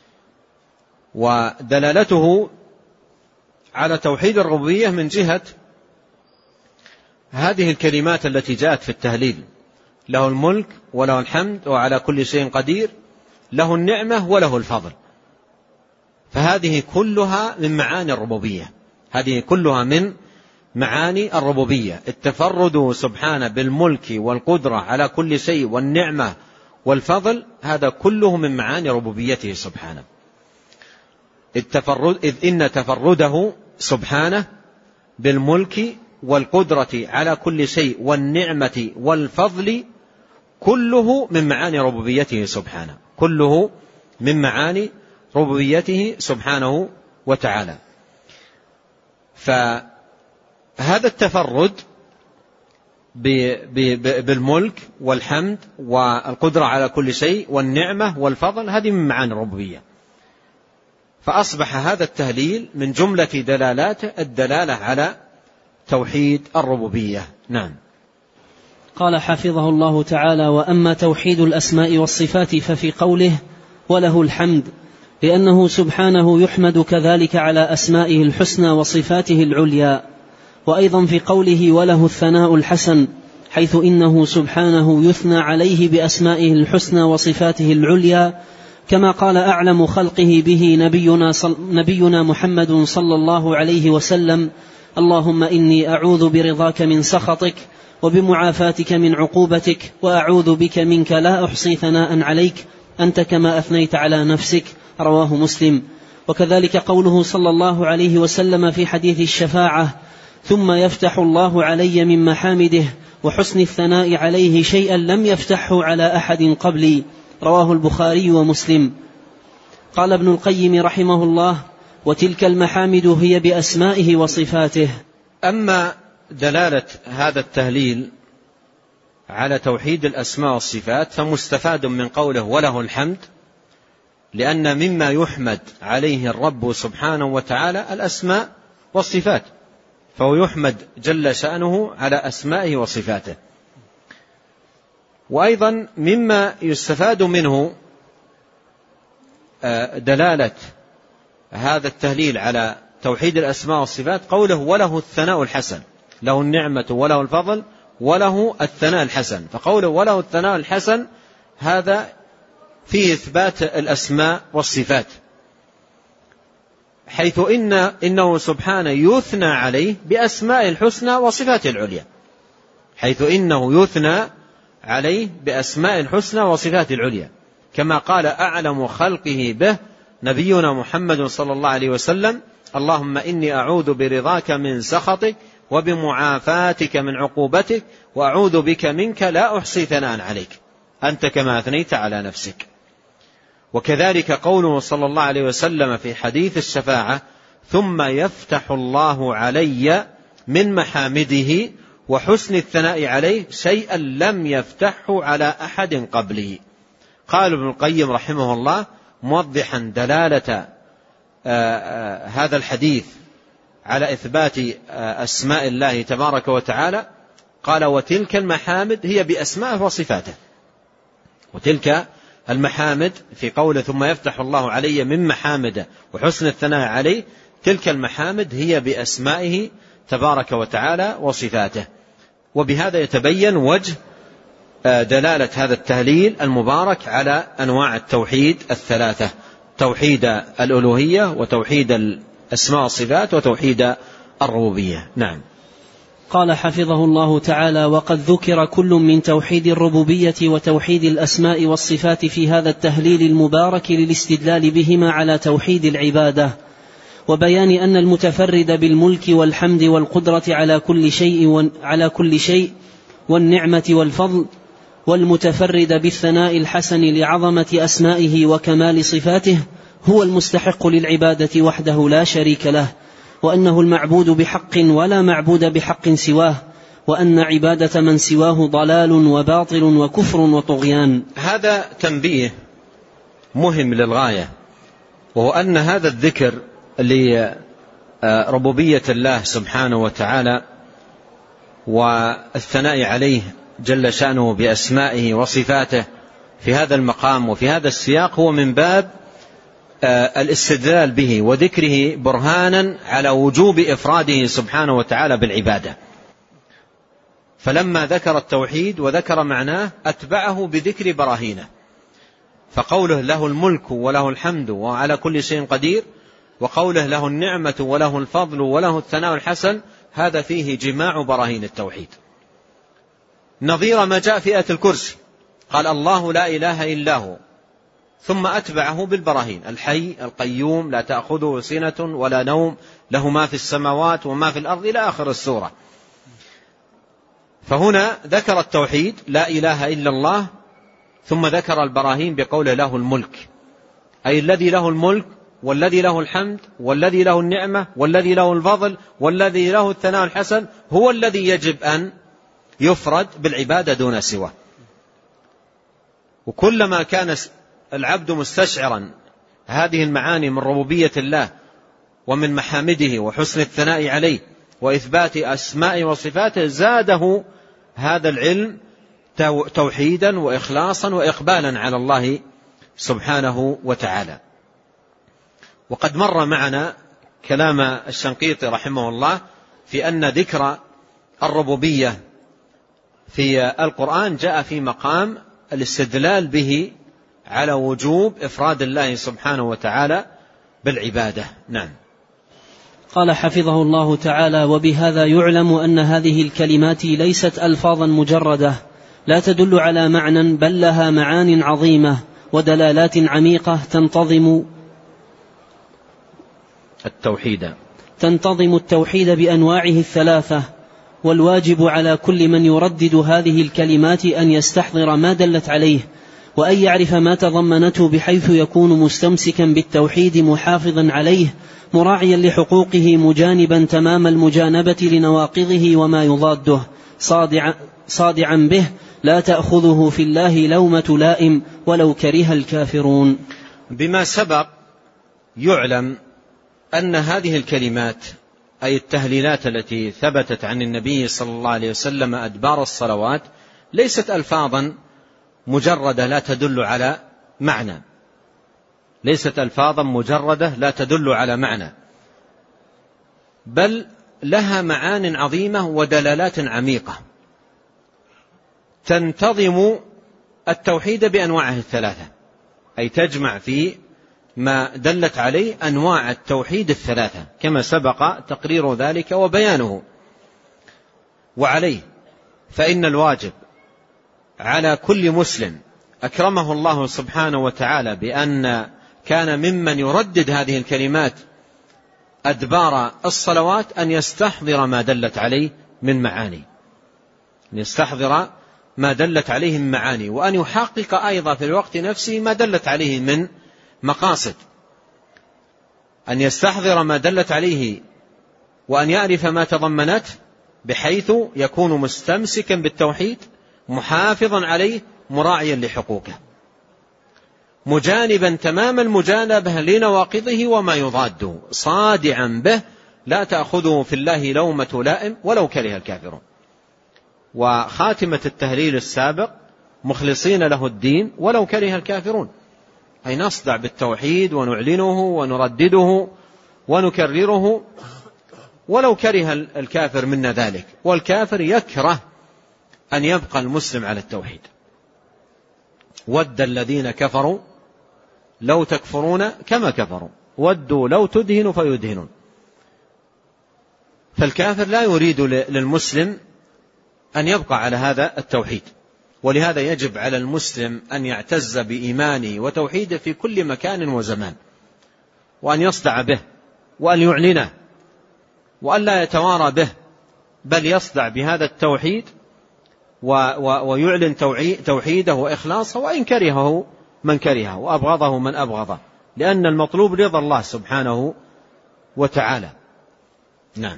ودلالته على توحيد الربوبية من جهة هذه الكلمات التي جاءت في التهليل: له الملك وله الحمد وعلى كل شيء قدير، له النعمة وله الفضل. فهذه كلها من معاني الربوبية، هذه كلها من معاني الربوبية. التفرد سبحانه بالملك والقدرة على كل شيء والنعمة والفضل، هذا كله من معاني ربوبيته سبحانه. التفرد إذ إن تفرده سبحانه بالملك والقدرة على كل شيء والنعمة والفضل كله من معاني ربوبيته سبحانه، كله من معاني ربوبيته سبحانه وتعالى. فهذا التفرد بالملك والحمد والقدرة على كل شيء والنعمة والفضل، هذه من معاني الربوبية. فأصبح هذا التهليل من جملة دلالاته الدلالة على توحيد الربوبية. نعم. قال حفظه الله تعالى: وأما توحيد الأسماء والصفات ففي قوله وله الحمد، لأنه سبحانه يحمد كذلك على أسمائه الحسنى وصفاته العليا، وأيضا في قوله وله الثناء الحسن، حيث إنه سبحانه يثنى عليه بأسمائه الحسنى وصفاته العليا، كما قال أعلم خلقه به نبينا, صل... نبينا محمد صلى الله عليه وسلم: اللهم إني أعوذ برضاك من سخطك وبمعافاتك من عقوبتك، وأعوذ بك منك لا أحصي ثناء عليك أنت كما أثنيت على نفسك. رواه مسلم. وكذلك قوله صلى الله عليه وسلم في حديث الشفاعة: ثم يفتح الله علي من محامده وحسن الثناء عليه شيئا لم يفتحه على أحد قبلي. رواه البخاري ومسلم. قال ابن القيم رحمه الله: وتلك المحامد هي بأسمائه وصفاته. أما دلالة هذا التهليل على توحيد الأسماء والصفات فمستفاد من قوله وله الحمد، لأن مما يحمد عليه الرب سبحانه وتعالى الأسماء والصفات، فهو يحمد جل شأنه على أسمائه وصفاته. وأيضا مما يستفاد منه دلالة هذا التهليل على توحيد الأسماء والصفات قوله وله الثناء الحسن، له النعمة وله الفضل وله الثناء الحسن. فقوله وله الثناء الحسن هذا فيه إثبات الأسماء والصفات، حيث إن إنه سبحانه يثنى عليه بأسماء الحسنى وصفاته العليا، حيث إنه يثنى عليه بأسماء الحسنى وصفاته العليا، كما قال أعلم خلقه به نبينا محمد صلى الله عليه وسلم: اللهم إني أعوذ برضاك من سخطك وبمعافاتك من عقوبتك وأعوذ بك منك لا أحصي ثناء عليك أنت كما أثنيت على نفسك. وكذلك قوله صلى الله عليه وسلم في حديث الشفاعة: ثم يفتح الله علي من محامده وحسن الثناء عليه شيئا لم يفتحه على أحد قبله. قال ابن القيم رحمه الله موضحا دلالة هذا الحديث على إثبات أسماء الله تبارك وتعالى، قال: وتلك المحامد هي بأسمائه وصفاته. وتلك المحامد في قوله ثم يفتح الله علي من محامده وحسن الثناء عليه، تلك المحامد هي بأسمائه تبارك وتعالى وصفاته. وبهذا يتبين وجه دلالة هذا التهليل المبارك على أنواع التوحيد الثلاثة: توحيد الألوهية وتوحيد الأسماء والصفات وتوحيد الربوبية. نعم. قال حفظه الله تعالى: وقد ذكر كل من توحيد الربوبية وتوحيد الأسماء والصفات في هذا التهليل المبارك للاستدلال بهما على توحيد العبادة، وبيان أن المتفرد بالملك والحمد والقدرة على كل شيء على كل شيء والنعمة والفضل، والمتفرد بالثناء الحسن لعظمة أسمائه وكمال صفاته هو المستحق للعبادة وحده لا شريك له، وأنه المعبود بحق ولا معبود بحق سواه، وأن عبادة من سواه ضلال وباطل وكفر وطغيان. هذا تنبيه مهم للغاية، وهو أن هذا الذكر ربوبية الله سبحانه وتعالى والثناء عليه جل شأنه بأسمائه وصفاته في هذا المقام وفي هذا السياق هو من باب الاستدلال به وذكره برهانا على وجوب إفراده سبحانه وتعالى بالعبادة. فلما ذكر التوحيد وذكر معناه أتبعه بذكر براهينه، فقوله له الملك وله الحمد وعلى كل شيء قدير، وقوله له النعمة وله الفضل وله الثناء الحسن، هذا فيه جماع براهين التوحيد، نظير ما جاء في آية الكرسي، قال الله لا إله إلا هو، ثم أتبعه بالبراهين: الحي القيوم لا تأخذه سنة ولا نوم، له ما في السماوات وما في الأرض، إلى آخر السورة. فهنا ذكر التوحيد لا إله إلا الله، ثم ذكر البراهين بقوله له الملك، أي الذي له الملك والذي له الحمد والذي له النعمة والذي له الفضل والذي له الثناء الحسن، هو الذي يجب أن يفرد بالعبادة دون سواه. وكلما كان العبد مستشعرا هذه المعاني من ربوبية الله ومن محامده وحسن الثناء عليه وإثبات أسماء وصفاته، زاده هذا العلم توحيدا وإخلاصا وإقبالا على الله سبحانه وتعالى. وقد مر معنا كلام الشنقيطي رحمه الله في أن ذكر الربوبية في القرآن جاء في مقام الاستدلال به على وجوب إفراد الله سبحانه وتعالى بالعبادة. نعم. قال حفظه الله تعالى: وبهذا يعلم أن هذه الكلمات ليست ألفاظا مجردة لا تدل على معنى، بل لها معان عظيمة ودلالات عميقة تنتظم التوحيد تنتظم التوحيد بأنواعه الثلاثة. والواجب على كل من يردد هذه الكلمات أن يستحضر ما دلت عليه، وأن يعرف ما تضمنته، بحيث يكون مستمسكا بالتوحيد محافظا عليه، مراعيا لحقوقه، مجانبا تمام المجانبة لنواقضه وما يضاده، صادعا, صادعا به، لا تأخذه في الله لومة لائم ولو كره الكافرون. بما سبق يعلم أن هذه الكلمات أي التهليلات التي ثبتت عن النبي صلى الله عليه وسلم أدبار الصلوات ليست ألفاظا مجردة لا تدل على معنى، ليست ألفاظا مجردة لا تدل على معنى، بل لها معان عظيمة ودلالات عميقة تنتظم التوحيد بأنواعه الثلاثة، أي تجمع في ما دلت عليه أنواع التوحيد الثلاثة كما سبق تقرير ذلك وبيانه. وعليه فإن الواجب على كل مسلم أكرمه الله سبحانه وتعالى بأن كان ممن يردد هذه الكلمات أدبار الصلوات أن يستحضر ما دلت عليه من معاني، أن يستحضر ما دلت عليه من معاني، وأن يحقق أيضا في الوقت نفسه ما دلت عليه من مقاصد، أن يستحضر ما دلت عليه وأن يعرف ما تضمنته، بحيث يكون مستمسكا بالتوحيد محافظا عليه مراعيا لحقوقه، مجانبا تمام المجانبة لنواقضه وما يضاده، صادعا به، لا تأخذه في الله لومة لائم ولو كره الكافرون. وخاتمة التهليل السابق: مخلصين له الدين ولو كره الكافرون، أي نصدع بالتوحيد ونعلنه ونردده ونكرره ولو كره الكافر منا ذلك. والكافر يكره أن يبقى المسلم على التوحيد. ود الذين كفروا لو تكفرون كما كفروا ودوا لو تدهنوا فيدهنون. فالكافر لا يريد للمسلم أن يبقى على هذا التوحيد، ولهذا يجب على المسلم أن يعتز بإيمانه وتوحيده في كل مكان وزمان، وأن يصدع به وأن يعلنه وأن لا يتوارى به، بل يصدع بهذا التوحيد ويعلن توحيده وإخلاصه، وإن كرهه من كرهه وأبغضه من أبغضه، لأن المطلوب رضا الله سبحانه وتعالى. نعم.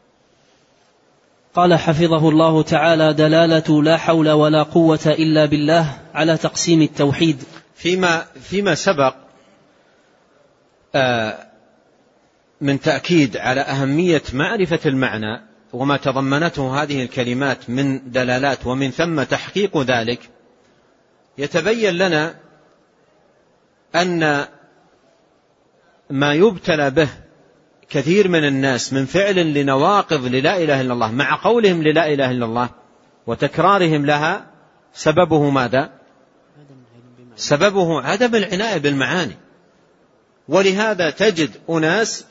قال حفظه الله تعالى: دلالة لا حول ولا قوة إلا بالله على تقسيم التوحيد. فيما, فيما سبق آه من تأكيد على أهمية معرفة المعنى وما تضمنته هذه الكلمات من دلالات ومن ثم تحقيق ذلك، يتبين لنا أن ما يبتلى به كثير من الناس من فعل لنواقض للا إله إلا الله مع قولهم للا إله إلا الله وتكرارهم لها سببه ماذا؟ سببه عدم العناية بالمعاني. ولهذا تجد أناس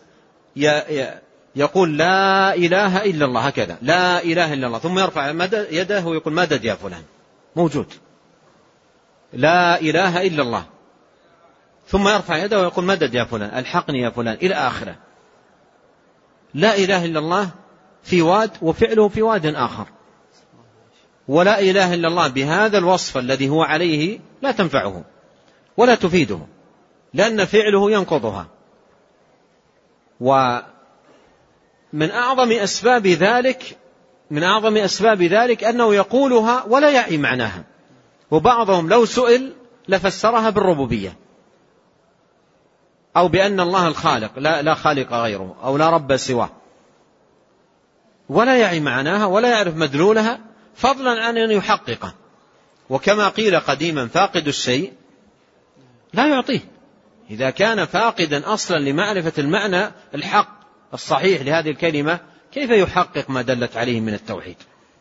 يقول لا إله إلا الله هكذا، لا إله إلا الله، ثم يرفع يده ويقول مدد يا فلان، موجود لا إله إلا الله، ثم يرفع يده ويقول مدد يا فلان، الحقني يا فلان، إلى آخره. لا إله إلا الله في واد وفعله في واد آخر، ولا إله إلا الله بهذا الوصف الذي هو عليه لا تنفعه ولا تفيده، لأن فعله ينقضها. ومن أعظم أسباب ذلك من أعظم أسباب ذلك أنه يقولها ولا يعي معناها، وبعضهم لو سئل لفسرها بالربوبية أو بأن الله الخالق لا, لا خالق غيره أو لا رب سواه، ولا يعي معناها ولا يعرف مدلولها، فضلا عن أن يحققه. وكما قيل قديما فاقد الشيء لا يعطيه. إذا كان فاقدا أصلا لمعرفة المعنى الحق الصحيح لهذه الكلمة، كيف يحقق ما دلت عليه من التوحيد؟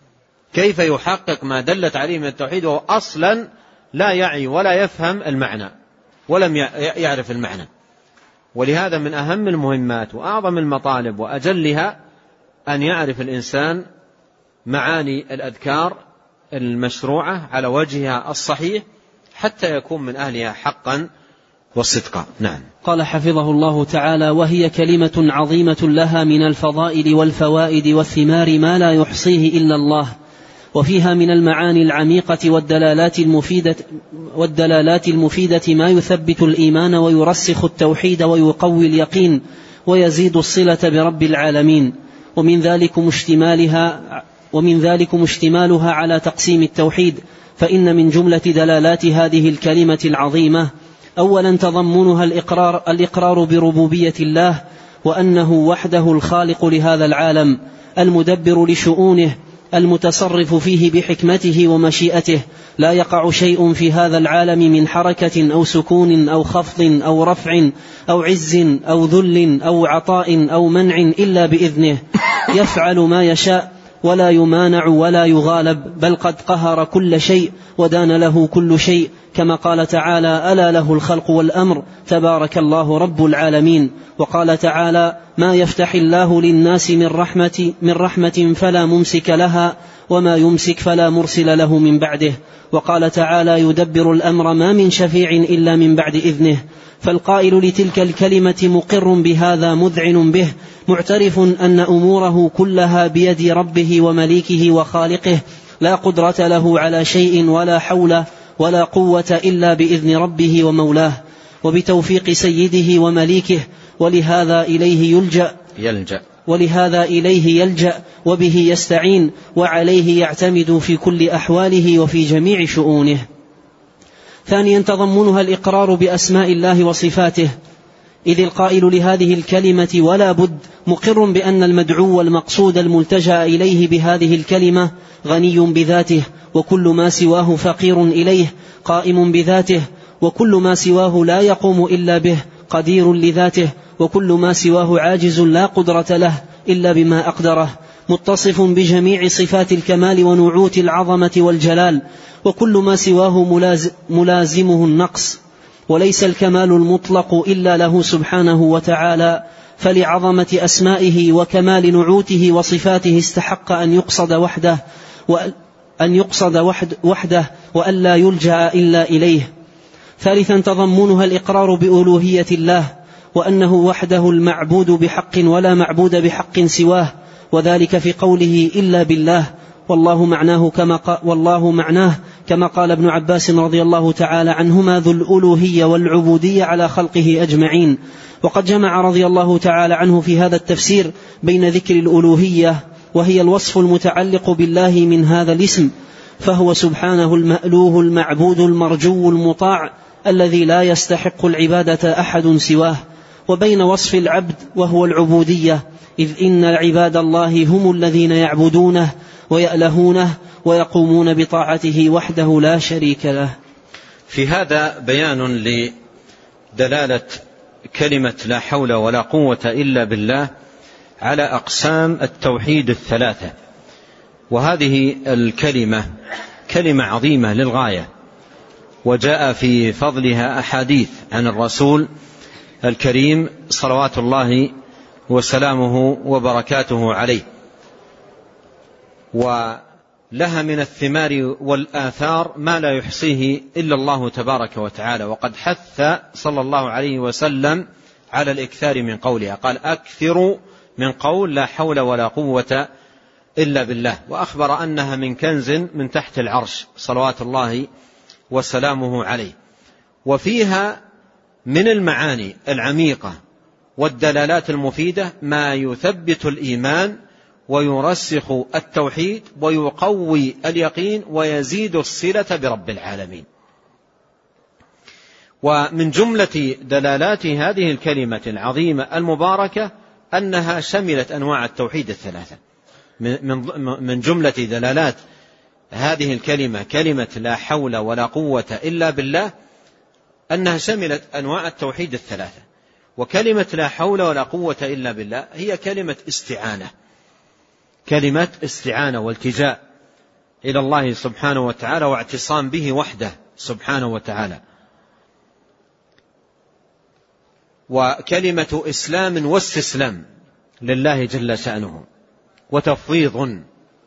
كيف يحقق ما دلت عليه من التوحيد وهو أصلا لا يعي ولا يفهم المعنى ولم يعرف المعنى؟ ولهذا من أهم المهمات وأعظم المطالب وأجلها أن يعرف الإنسان معاني الأذكار المشروعة على وجهها الصحيح حتى يكون من أهلها حقا والصدق. نعم. قال حفظه الله تعالى: وهي كلمة عظيمة لها من الفضائل والفوائد والثمار ما لا يحصيه إلا الله، وفيها من المعاني العميقة والدلالات المفيدة, والدلالات المفيدة ما يثبت الإيمان ويرسخ التوحيد ويقوي اليقين ويزيد الصلة برب العالمين. ومن ذلك اشتمالها ومن ذلك اشتمالها على تقسيم التوحيد، فإن من جملة دلالات هذه الكلمة العظيمة أولا تضمنها الإقرار, الإقرار بربوبية الله، وأنه وحده الخالق لهذا العالم المدبر لشؤونه المتصرف فيه بحكمته ومشيئته، لا يقع شيء في هذا العالم من حركة أو سكون أو خفض أو رفع أو عز أو ذل أو عطاء أو منع إلا بإذنه، يفعل ما يشاء ولا يمانع ولا يغالب، بل قد قهر كل شيء ودان له كل شيء، كما قال تعالى: ألا له الخلق والأمر تبارك الله رب العالمين. وقال تعالى: ما يفتح الله للناس من رحمة, من رحمة فلا ممسك لها وما يمسك فلا مرسل له من بعده. وقال تعالى: يدبر الأمر ما من شفيع إلا من بعد إذنه. فالقائل لتلك الكلمة مقر بهذا مذعن به، معترف أن أموره كلها بيد ربه ومليكه وخالقه، لا قدرة له على شيء ولا حول ولا قوة إلا بإذن ربه ومولاه وبتوفيق سيده ومليكه، ولهذا إليه يلجأ يلجأ ولهذا إليه يلجأ وبه يستعين وعليه يعتمد في كل أحواله وفي جميع شؤونه. ثانيا تضمنها الإقرار بأسماء الله وصفاته، إذ القائل لهذه الكلمة ولا بد مقر بأن المدعو والمقصود الملتجأ إليه بهذه الكلمة غني بذاته، وكل ما سواه فقير إليه، قائم بذاته، وكل ما سواه لا يقوم إلا به، قدير لذاته، وكل ما سواه عاجز لا قدرة له إلا بما أقدره، متصف بجميع صفات الكمال ونعوت العظمة والجلال، وكل ما سواه ملازمه النقص، وليس الكمال المطلق إلا له سبحانه وتعالى، فلعظمة أسمائه وكمال نعوته وصفاته استحق أن يقصد وحده وأن يقصد وحد وحده وأن لا يلجأ إلا إليه. ثالثا تضمنها الإقرار بألوهية الله، وأنه وحده المعبود بحق ولا معبود بحق سواه، وذلك في قوله إلا بالله، والله معناه كما والله معناه كما قال ابن عباس رضي الله تعالى عنهما: ذو الألوهية والعبودية على خلقه أجمعين. وقد جمع رضي الله تعالى عنه في هذا التفسير بين ذكر الألوهية وهي الوصف المتعلق بالله من هذا الاسم، فهو سبحانه المألوه المعبود المرجو المطاع الذي لا يستحق العبادة أحد سواه، وبين وصف العبد وهو العبودية، إذ إن عباد الله هم الذين يعبدونه ويألهونه ويقومون بطاعته وحده لا شريك له. في هذا بيان لدلالة كلمة لا حول ولا قوة إلا بالله على أقسام التوحيد الثلاثة، وهذه الكلمة كلمة عظيمة للغاية، وجاء في فضلها أحاديث عن الرسول الكريم صلوات الله وسلامه وبركاته عليه، ولها من الثمار والآثار ما لا يحصيه إلا الله تبارك وتعالى. وقد حث صلى الله عليه وسلم على الإكثار من قولها، قال أكثروا من قول لا حول ولا قوة إلا بالله، وأخبر أنها من كنز من تحت العرش صلوات الله وسلامه عليه. وفيها من المعاني العميقة والدلالات المفيدة ما يثبت الإيمان ويرسخ التوحيد ويقوي اليقين ويزيد الصلة برب العالمين. ومن جملة دلالات هذه الكلمة العظيمة المباركة أنها شملت أنواع التوحيد الثلاثة. من جملة دلالات هذه الكلمة كلمة لا حول ولا قوة إلا بالله أنها شملت أنواع التوحيد الثلاثة. وكلمة لا حول ولا قوة إلا بالله هي كلمة استعانة، كلمة استعانة والتجاء إلى الله سبحانه وتعالى واعتصام به وحده سبحانه وتعالى، وكلمة إسلام واستسلام لله جل شأنه، وتفويض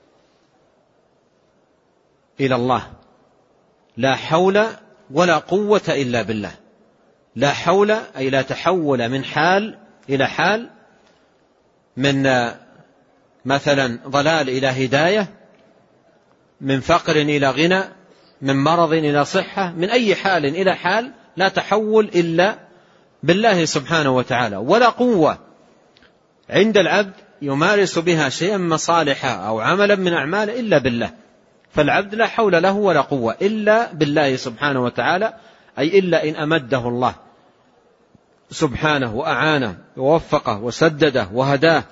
إلى الله. لا حول ولا قوة إلا بالله. لا حول أي لا تحول من حال إلى حال، من مثلا ضلال إلى هداية، من فقر إلى غنى، من مرض إلى صحة، من أي حال إلى حال لا تحول إلا بالله سبحانه وتعالى. ولا قوة عند العبد يمارس بها شيئا مصالحة أو عملا من أعمال إلا بالله. فالعبد لا حول له ولا قوة إلا بالله سبحانه وتعالى، أي إلا إن أمده الله سبحانه وأعانه ووفقه وسدده وهداه،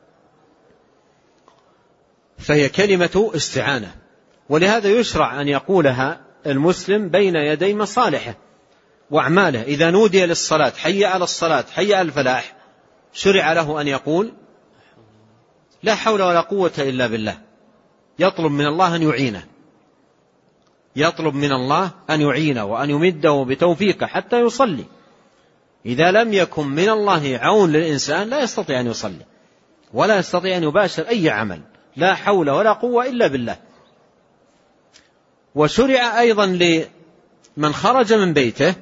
فهي كلمة استعانة. ولهذا يشرع أن يقولها المسلم بين يدي مصالحه وأعماله. إذا نودي للصلاة حي على الصلاة حي على الفلاح، شرع له أن يقول لا حول ولا قوة إلا بالله، يطلب من الله أن يعينه، يطلب من الله أن يعينه وأن يمده بتوفيقه حتى يصلي. إذا لم يكن من الله عون للإنسان لا يستطيع أن يصلي ولا يستطيع أن يباشر أي عمل. لا حول ولا قوة إلا بالله. وشرع أيضا لمن خرج من بيته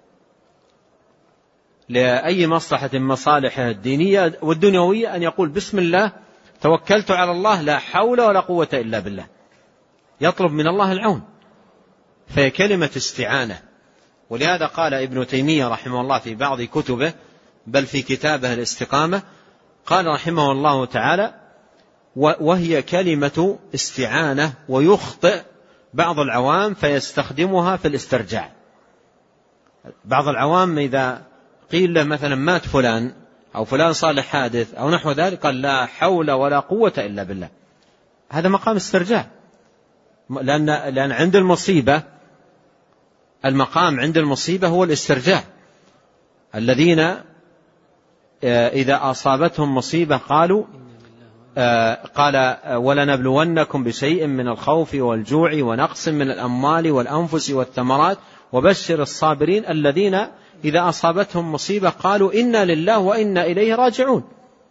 لأي مصلحة من مصالحه الدينية والدنيوية أن يقول بسم الله توكلت على الله لا حول ولا قوة إلا بالله، يطلب من الله العون، فهي كلمة استعانة. ولهذا قال ابن تيمية رحمه الله في بعض كتبه، بل في كتابه الاستقامة، قال رحمه الله تعالى وهي كلمة استعانة، ويخطئ بعض العوام فيستخدمها في الاسترجاع. بعض العوام إذا قيل له مثلا مات فلان أو فلان صالح حادث أو نحو ذلك قال لا حول ولا قوة إلا بالله، هذا مقام استرجاع. لأن, لأن عند المصيبة المقام عند المصيبة هو الاسترجاع. الذين إذا أصابتهم مصيبة قالوا قال ولنبلونكم بشيء من الخوف والجوع ونقص من الأموال والأنفس والثمرات وبشر الصابرين الذين إذا أصابتهم مصيبة قالوا إنا لله وإنا إليه راجعون.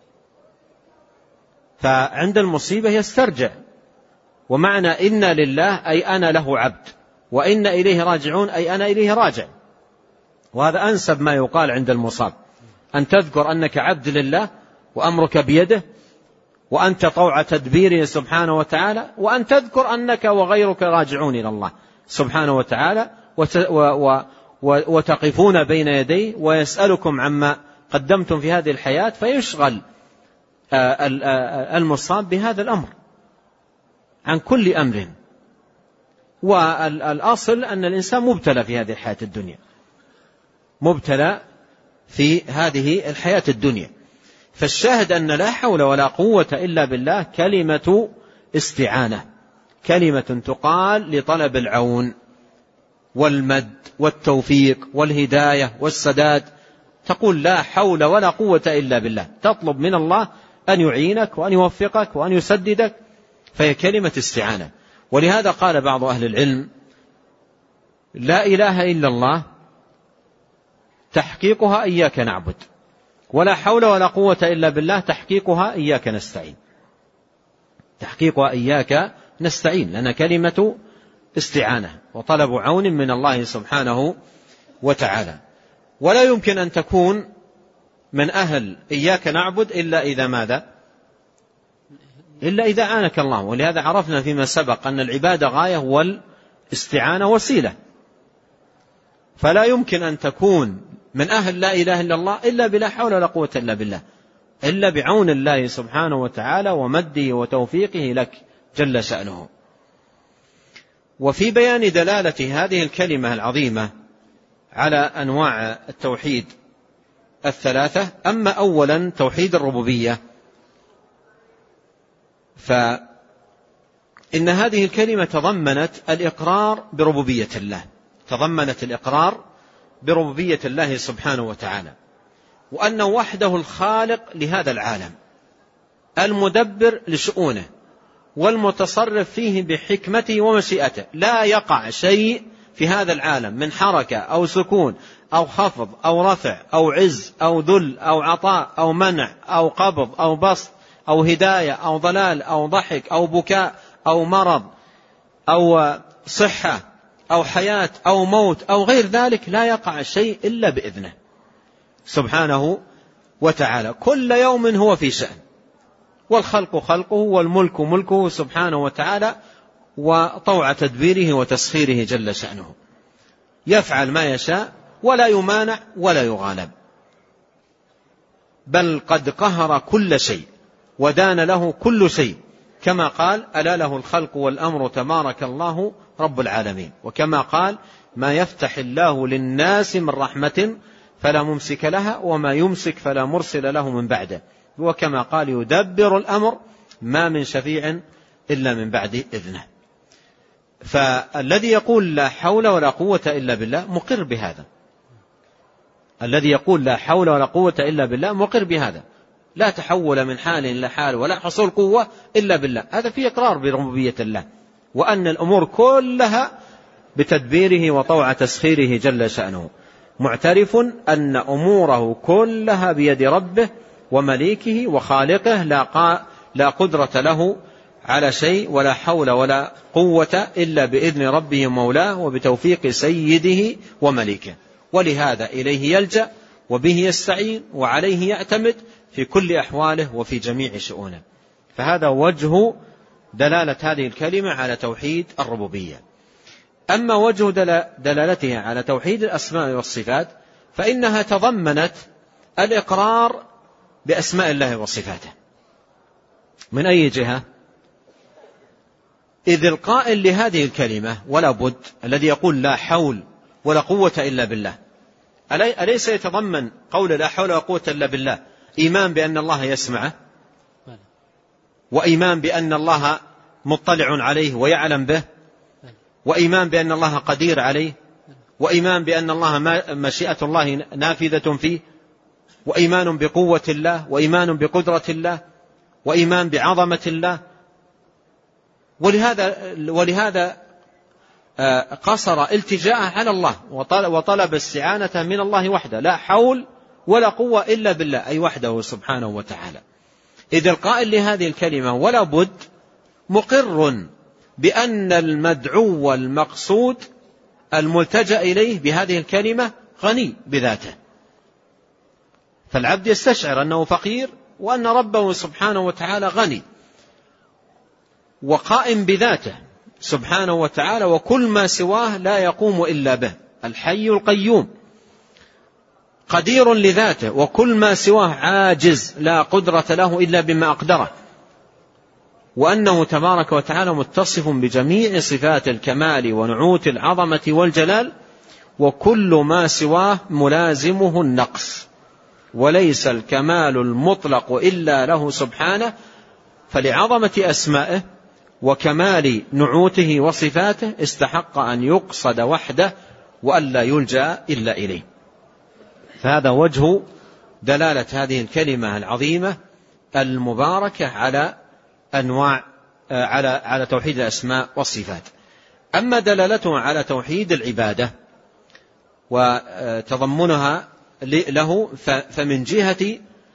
فعند المصيبة يسترجع. ومعنى إنا لله أي أنا له عبد، وإنا إليه راجعون أي أنا إليه راجع. وهذا أنسب ما يقال عند المصاب، أن تذكر أنك عبد لله وأمرك بيده وأنت طوع تدبيره سبحانه وتعالى، وأن تذكر أنك وغيرك راجعون إلى الله سبحانه وتعالى وتقفون بين يديه ويسألكم عما قدمتم في هذه الحياة، فيشغل المصاب بهذا الأمر عن كل أمر. والأصل أن الإنسان مبتلى في هذه الحياة الدنيا، مبتلى في هذه الحياة الدنيا. فالشاهد أن لا حول ولا قوة إلا بالله كلمة استعانة، كلمة تقال لطلب العون والمد والتوفيق والهداية والسداد. تقول لا حول ولا قوة إلا بالله، تطلب من الله أن يعينك وأن يوفقك وأن يسددك، فهي كلمة استعانة. ولهذا قال بعض أهل العلم لا إله إلا الله تحقيقها إياك نعبد، ولا حول ولا قوة إلا بالله تحقيقها إياك نستعين، تحقيقها إياك نستعين، لأن كلمة استعانة وطلب عون من الله سبحانه وتعالى. ولا يمكن أن تكون من أهل إياك نعبد إلا إذا ماذا؟ إلا إذا عانك الله. ولهذا عرفنا فيما سبق أن العبادة غاية والاستعانة وسيلة، فلا يمكن أن تكون من أهل لا إله إلا الله إلا بلا حول ولا قوة إلا بالله، إلا بعون الله سبحانه وتعالى ومده وتوفيقه لك جل شأنه. وفي بيان دلالة هذه الكلمة العظيمة على أنواع التوحيد الثلاثة، أما أولا توحيد الربوبية، فإن هذه الكلمة تضمنت الإقرار بربوبية الله، تضمنت الإقرار بربوبية الله سبحانه وتعالى، وأنه وحده الخالق لهذا العالم، المدبر لشؤونه، والمتصرف فيه بحكمته ومشيئته. لا يقع شيء في هذا العالم من حركة أو سكون أو خفض أو رفع أو عز أو ذل أو عطاء أو منع أو قبض أو بسط أو هداية أو ضلال أو ضحك أو بكاء أو مرض أو صحة أو حياة أو موت أو غير ذلك، لا يقع شيء إلا بإذنه سبحانه وتعالى. كل يوم هو في شأن، والخلق خلقه والملك ملكه سبحانه وتعالى، وطوع تدبيره وتسخيره جل شأنه، يفعل ما يشاء ولا يمانع ولا يغالب، بل قد قهر كل شيء ودان له كل شيء، كما قال ألا له الخلق والأمر تبارك الله رب العالمين. وكما قال ما يفتح الله للناس من رحمة فلا ممسك لها وما يمسك فلا مرسل له من بعده. وكما قال يدبر الأمر ما من شفيع إلا من بعد إذنه. فالذي يقول لا حول ولا قوة إلا بالله مقر بهذا، الذي يقول لا حول ولا قوة إلا بالله مقر بهذا، لا تحول من حال إلى حال ولا حصول قوة إلا بالله. هذا فيه إقرار بربوبية الله، وأن الأمور كلها بتدبيره وطوع تسخيره جل شأنه، معترف أن أموره كلها بيد ربه ومليكه وخالقه، لا قدرة له على شيء ولا حول ولا قوة إلا بإذن ربه مولاه وبتوفيق سيده ومليكه. ولهذا إليه يلجأ وبه يستعين وعليه يعتمد في كل أحواله وفي جميع شؤونه. فهذا وجه دلالة هذه الكلمة على توحيد الربوبية. أما وجه دلالتها على توحيد الأسماء والصفات فإنها تضمنت الإقرار بأسماء الله وصفاته. من أي جهة؟ إذ القائل لهذه الكلمة ولا بد، الذي يقول لا حول ولا قوة إلا بالله، أليس يتضمن قول لا حول ولا قوة إلا بالله إيمان بأن الله يسمعه، وإيمان بأن الله مطلع عليه ويعلم به، وإيمان بأن الله قدير عليه، وإيمان بأن الله مشيئة الله نافذة فيه، وإيمان بقوة الله، وإيمان بقدرة الله، وإيمان بعظمة الله. ولهذا ولهذا قصر التجاءه على الله وطلب استعانة من الله وحده، لا حول ولا قوة إلا بالله، أي وحده سبحانه وتعالى. إذ القائل لهذه الكلمة ولا بد مقر بأن المدعو المقصود الملتجأ إليه بهذه الكلمة غني بذاته، فالعبد يستشعر أنه فقير وأن ربه سبحانه وتعالى غني وقائم بذاته سبحانه وتعالى، وكل ما سواه لا يقوم إلا به، الحي القيوم قدير لذاته، وكل ما سواه عاجز لا قدرة له إلا بما أقدره، وأنه تبارك وتعالى متصف بجميع صفات الكمال ونعوت العظمة والجلال، وكل ما سواه ملازمه النقص وليس الكمال المطلق إلا له سبحانه، فلعظمة أسمائه وكمال نعوته وصفاته استحق أن يقصد وحده وألا يلجأ إلا إليه. فهذا وجه دلالة هذه الكلمة العظيمة المباركة على أنواع على على توحيد الأسماء والصفات. أما دلالتها على توحيد العبادة وتضمنها له فمن جهة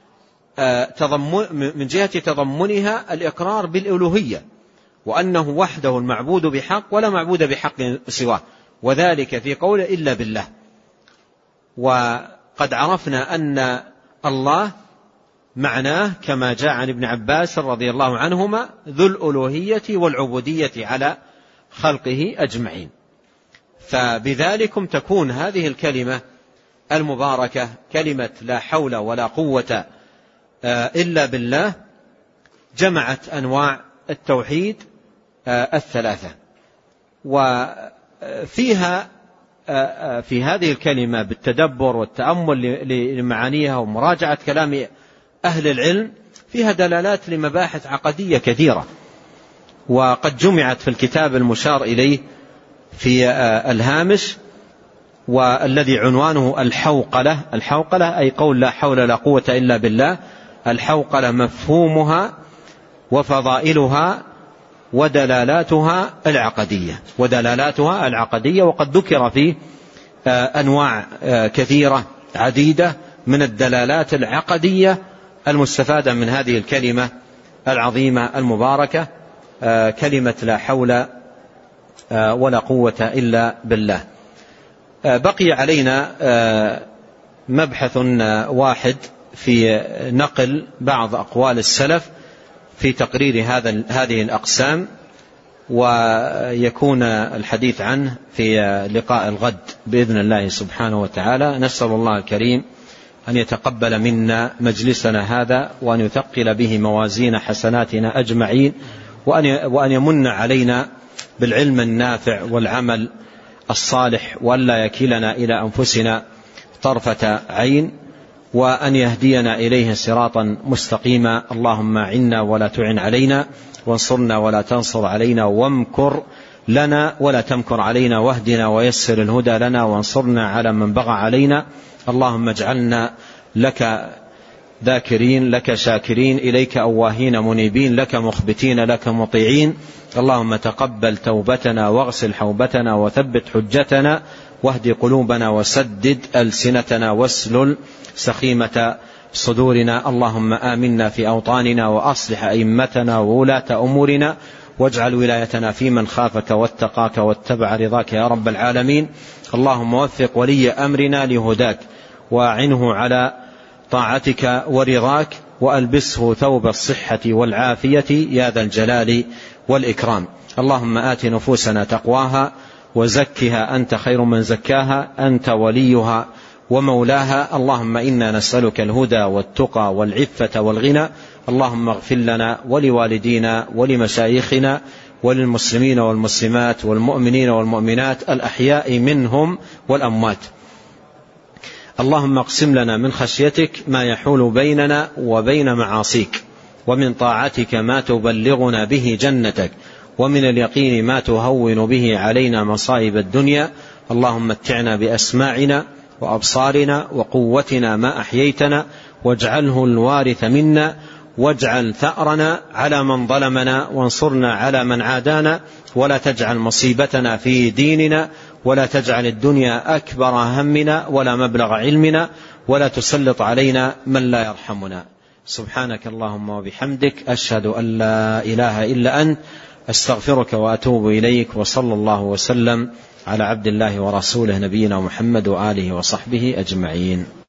من جهة تضمنها الإقرار بالألوهية، وأنه وحده المعبود بحق ولا معبود بحق سواه، وذلك في قوله إلا بالله. وقد عرفنا أن الله معناه كما جاء عن ابن عباس رضي الله عنهما ذو الألوهية والعبودية على خلقه أجمعين. فبذلكم تكون هذه الكلمة المباركة كلمة لا حول ولا قوة إلا بالله جمعت أنواع التوحيد الثلاثة. وفيها في هذه الكلمة بالتدبر والتأمل لمعانيها ومراجعة كلام أهل العلم فيها دلالات لمباحث عقدية كثيرة، وقد جمعت في الكتاب المشار إليه في الهامش والذي عنوانه الحوقلة. الحوقلة أي قول لا حول لا قوة إلا بالله. الحوقلة مفهومها وفضائلها ودلالاتها العقدية ودلالاتها العقدية وقد ذكر فيه أنواع كثيرة عديدة من الدلالات العقدية المستفادة من هذه الكلمة العظيمة المباركة كلمة لا حول ولا قوة إلا بالله. بقي علينا مبحث واحد في نقل بعض أقوال السلف في تقرير هذا هذه الأقسام، ويكون الحديث عنه في لقاء الغد بإذن الله سبحانه وتعالى. نسأل الله الكريم أن يتقبل منا مجلسنا هذا وأن يثقل به موازين حسناتنا أجمعين، وأن يمن علينا بالعلم النافع والعمل الصالح، وأن لا يكلنا إلى أنفسنا طرفة عين، وأن يهدينا إليه صراطا مستقيما. اللهم أعنا ولا تعن علينا، وانصرنا ولا تنصر علينا، وامكر لنا ولا تمكر علينا، واهدنا ويسر الهدى لنا، وانصرنا على من بغى علينا. اللهم اجعلنا لك ذاكرين، لك شاكرين، إليك أواهين منيبين، لك مخبتين، لك مطيعين. اللهم تقبل توبتنا واغسل حوبتنا وثبت حجتنا واهد قلوبنا وسدد ألسنتنا واسلل سخيمة صدورنا. اللهم آمنا في أوطاننا وأصلح أئمتنا وولاة أمورنا، واجعل ولايتنا في من خافك واتقاك واتبع رضاك يا رب العالمين. اللهم وفق ولي أمرنا لهداك، وأعنه على طاعتك ورضاك، وألبسه ثوب الصحة والعافية يا ذا الجلال والإكرام. اللهم آت نفوسنا تقواها وزكها أنت خير من زكاها، أنت وليها ومولاها. اللهم إنا نسألك الهدى والتقى والعفة والغنى. اللهم اغفر لنا ولوالدينا ولمشايخنا وللمسلمين والمسلمات والمؤمنين والمؤمنات الأحياء منهم والأموات. اللهم اقسم لنا من خشيتك ما يحول بيننا وبين معاصيك، ومن طاعتك ما تبلغنا به جنتك، ومن اليقين ما تهون به علينا مصائب الدنيا. اللهم متعنا بأسماعنا وأبصارنا وقوتنا ما أحييتنا، واجعله الوارث منا، واجعل ثأرنا على من ظلمنا، وانصرنا على من عادانا، ولا تجعل مصيبتنا في ديننا، ولا تجعل الدنيا أكبر همنا ولا مبلغ علمنا، ولا تسلط علينا من لا يرحمنا. سبحانك اللهم وبحمدك، أشهد أن لا إله إلا أنت، أستغفرك وأتوب إليك. وصلى الله وسلم على عبد الله ورسوله نبينا محمد وآله وصحبه أجمعين.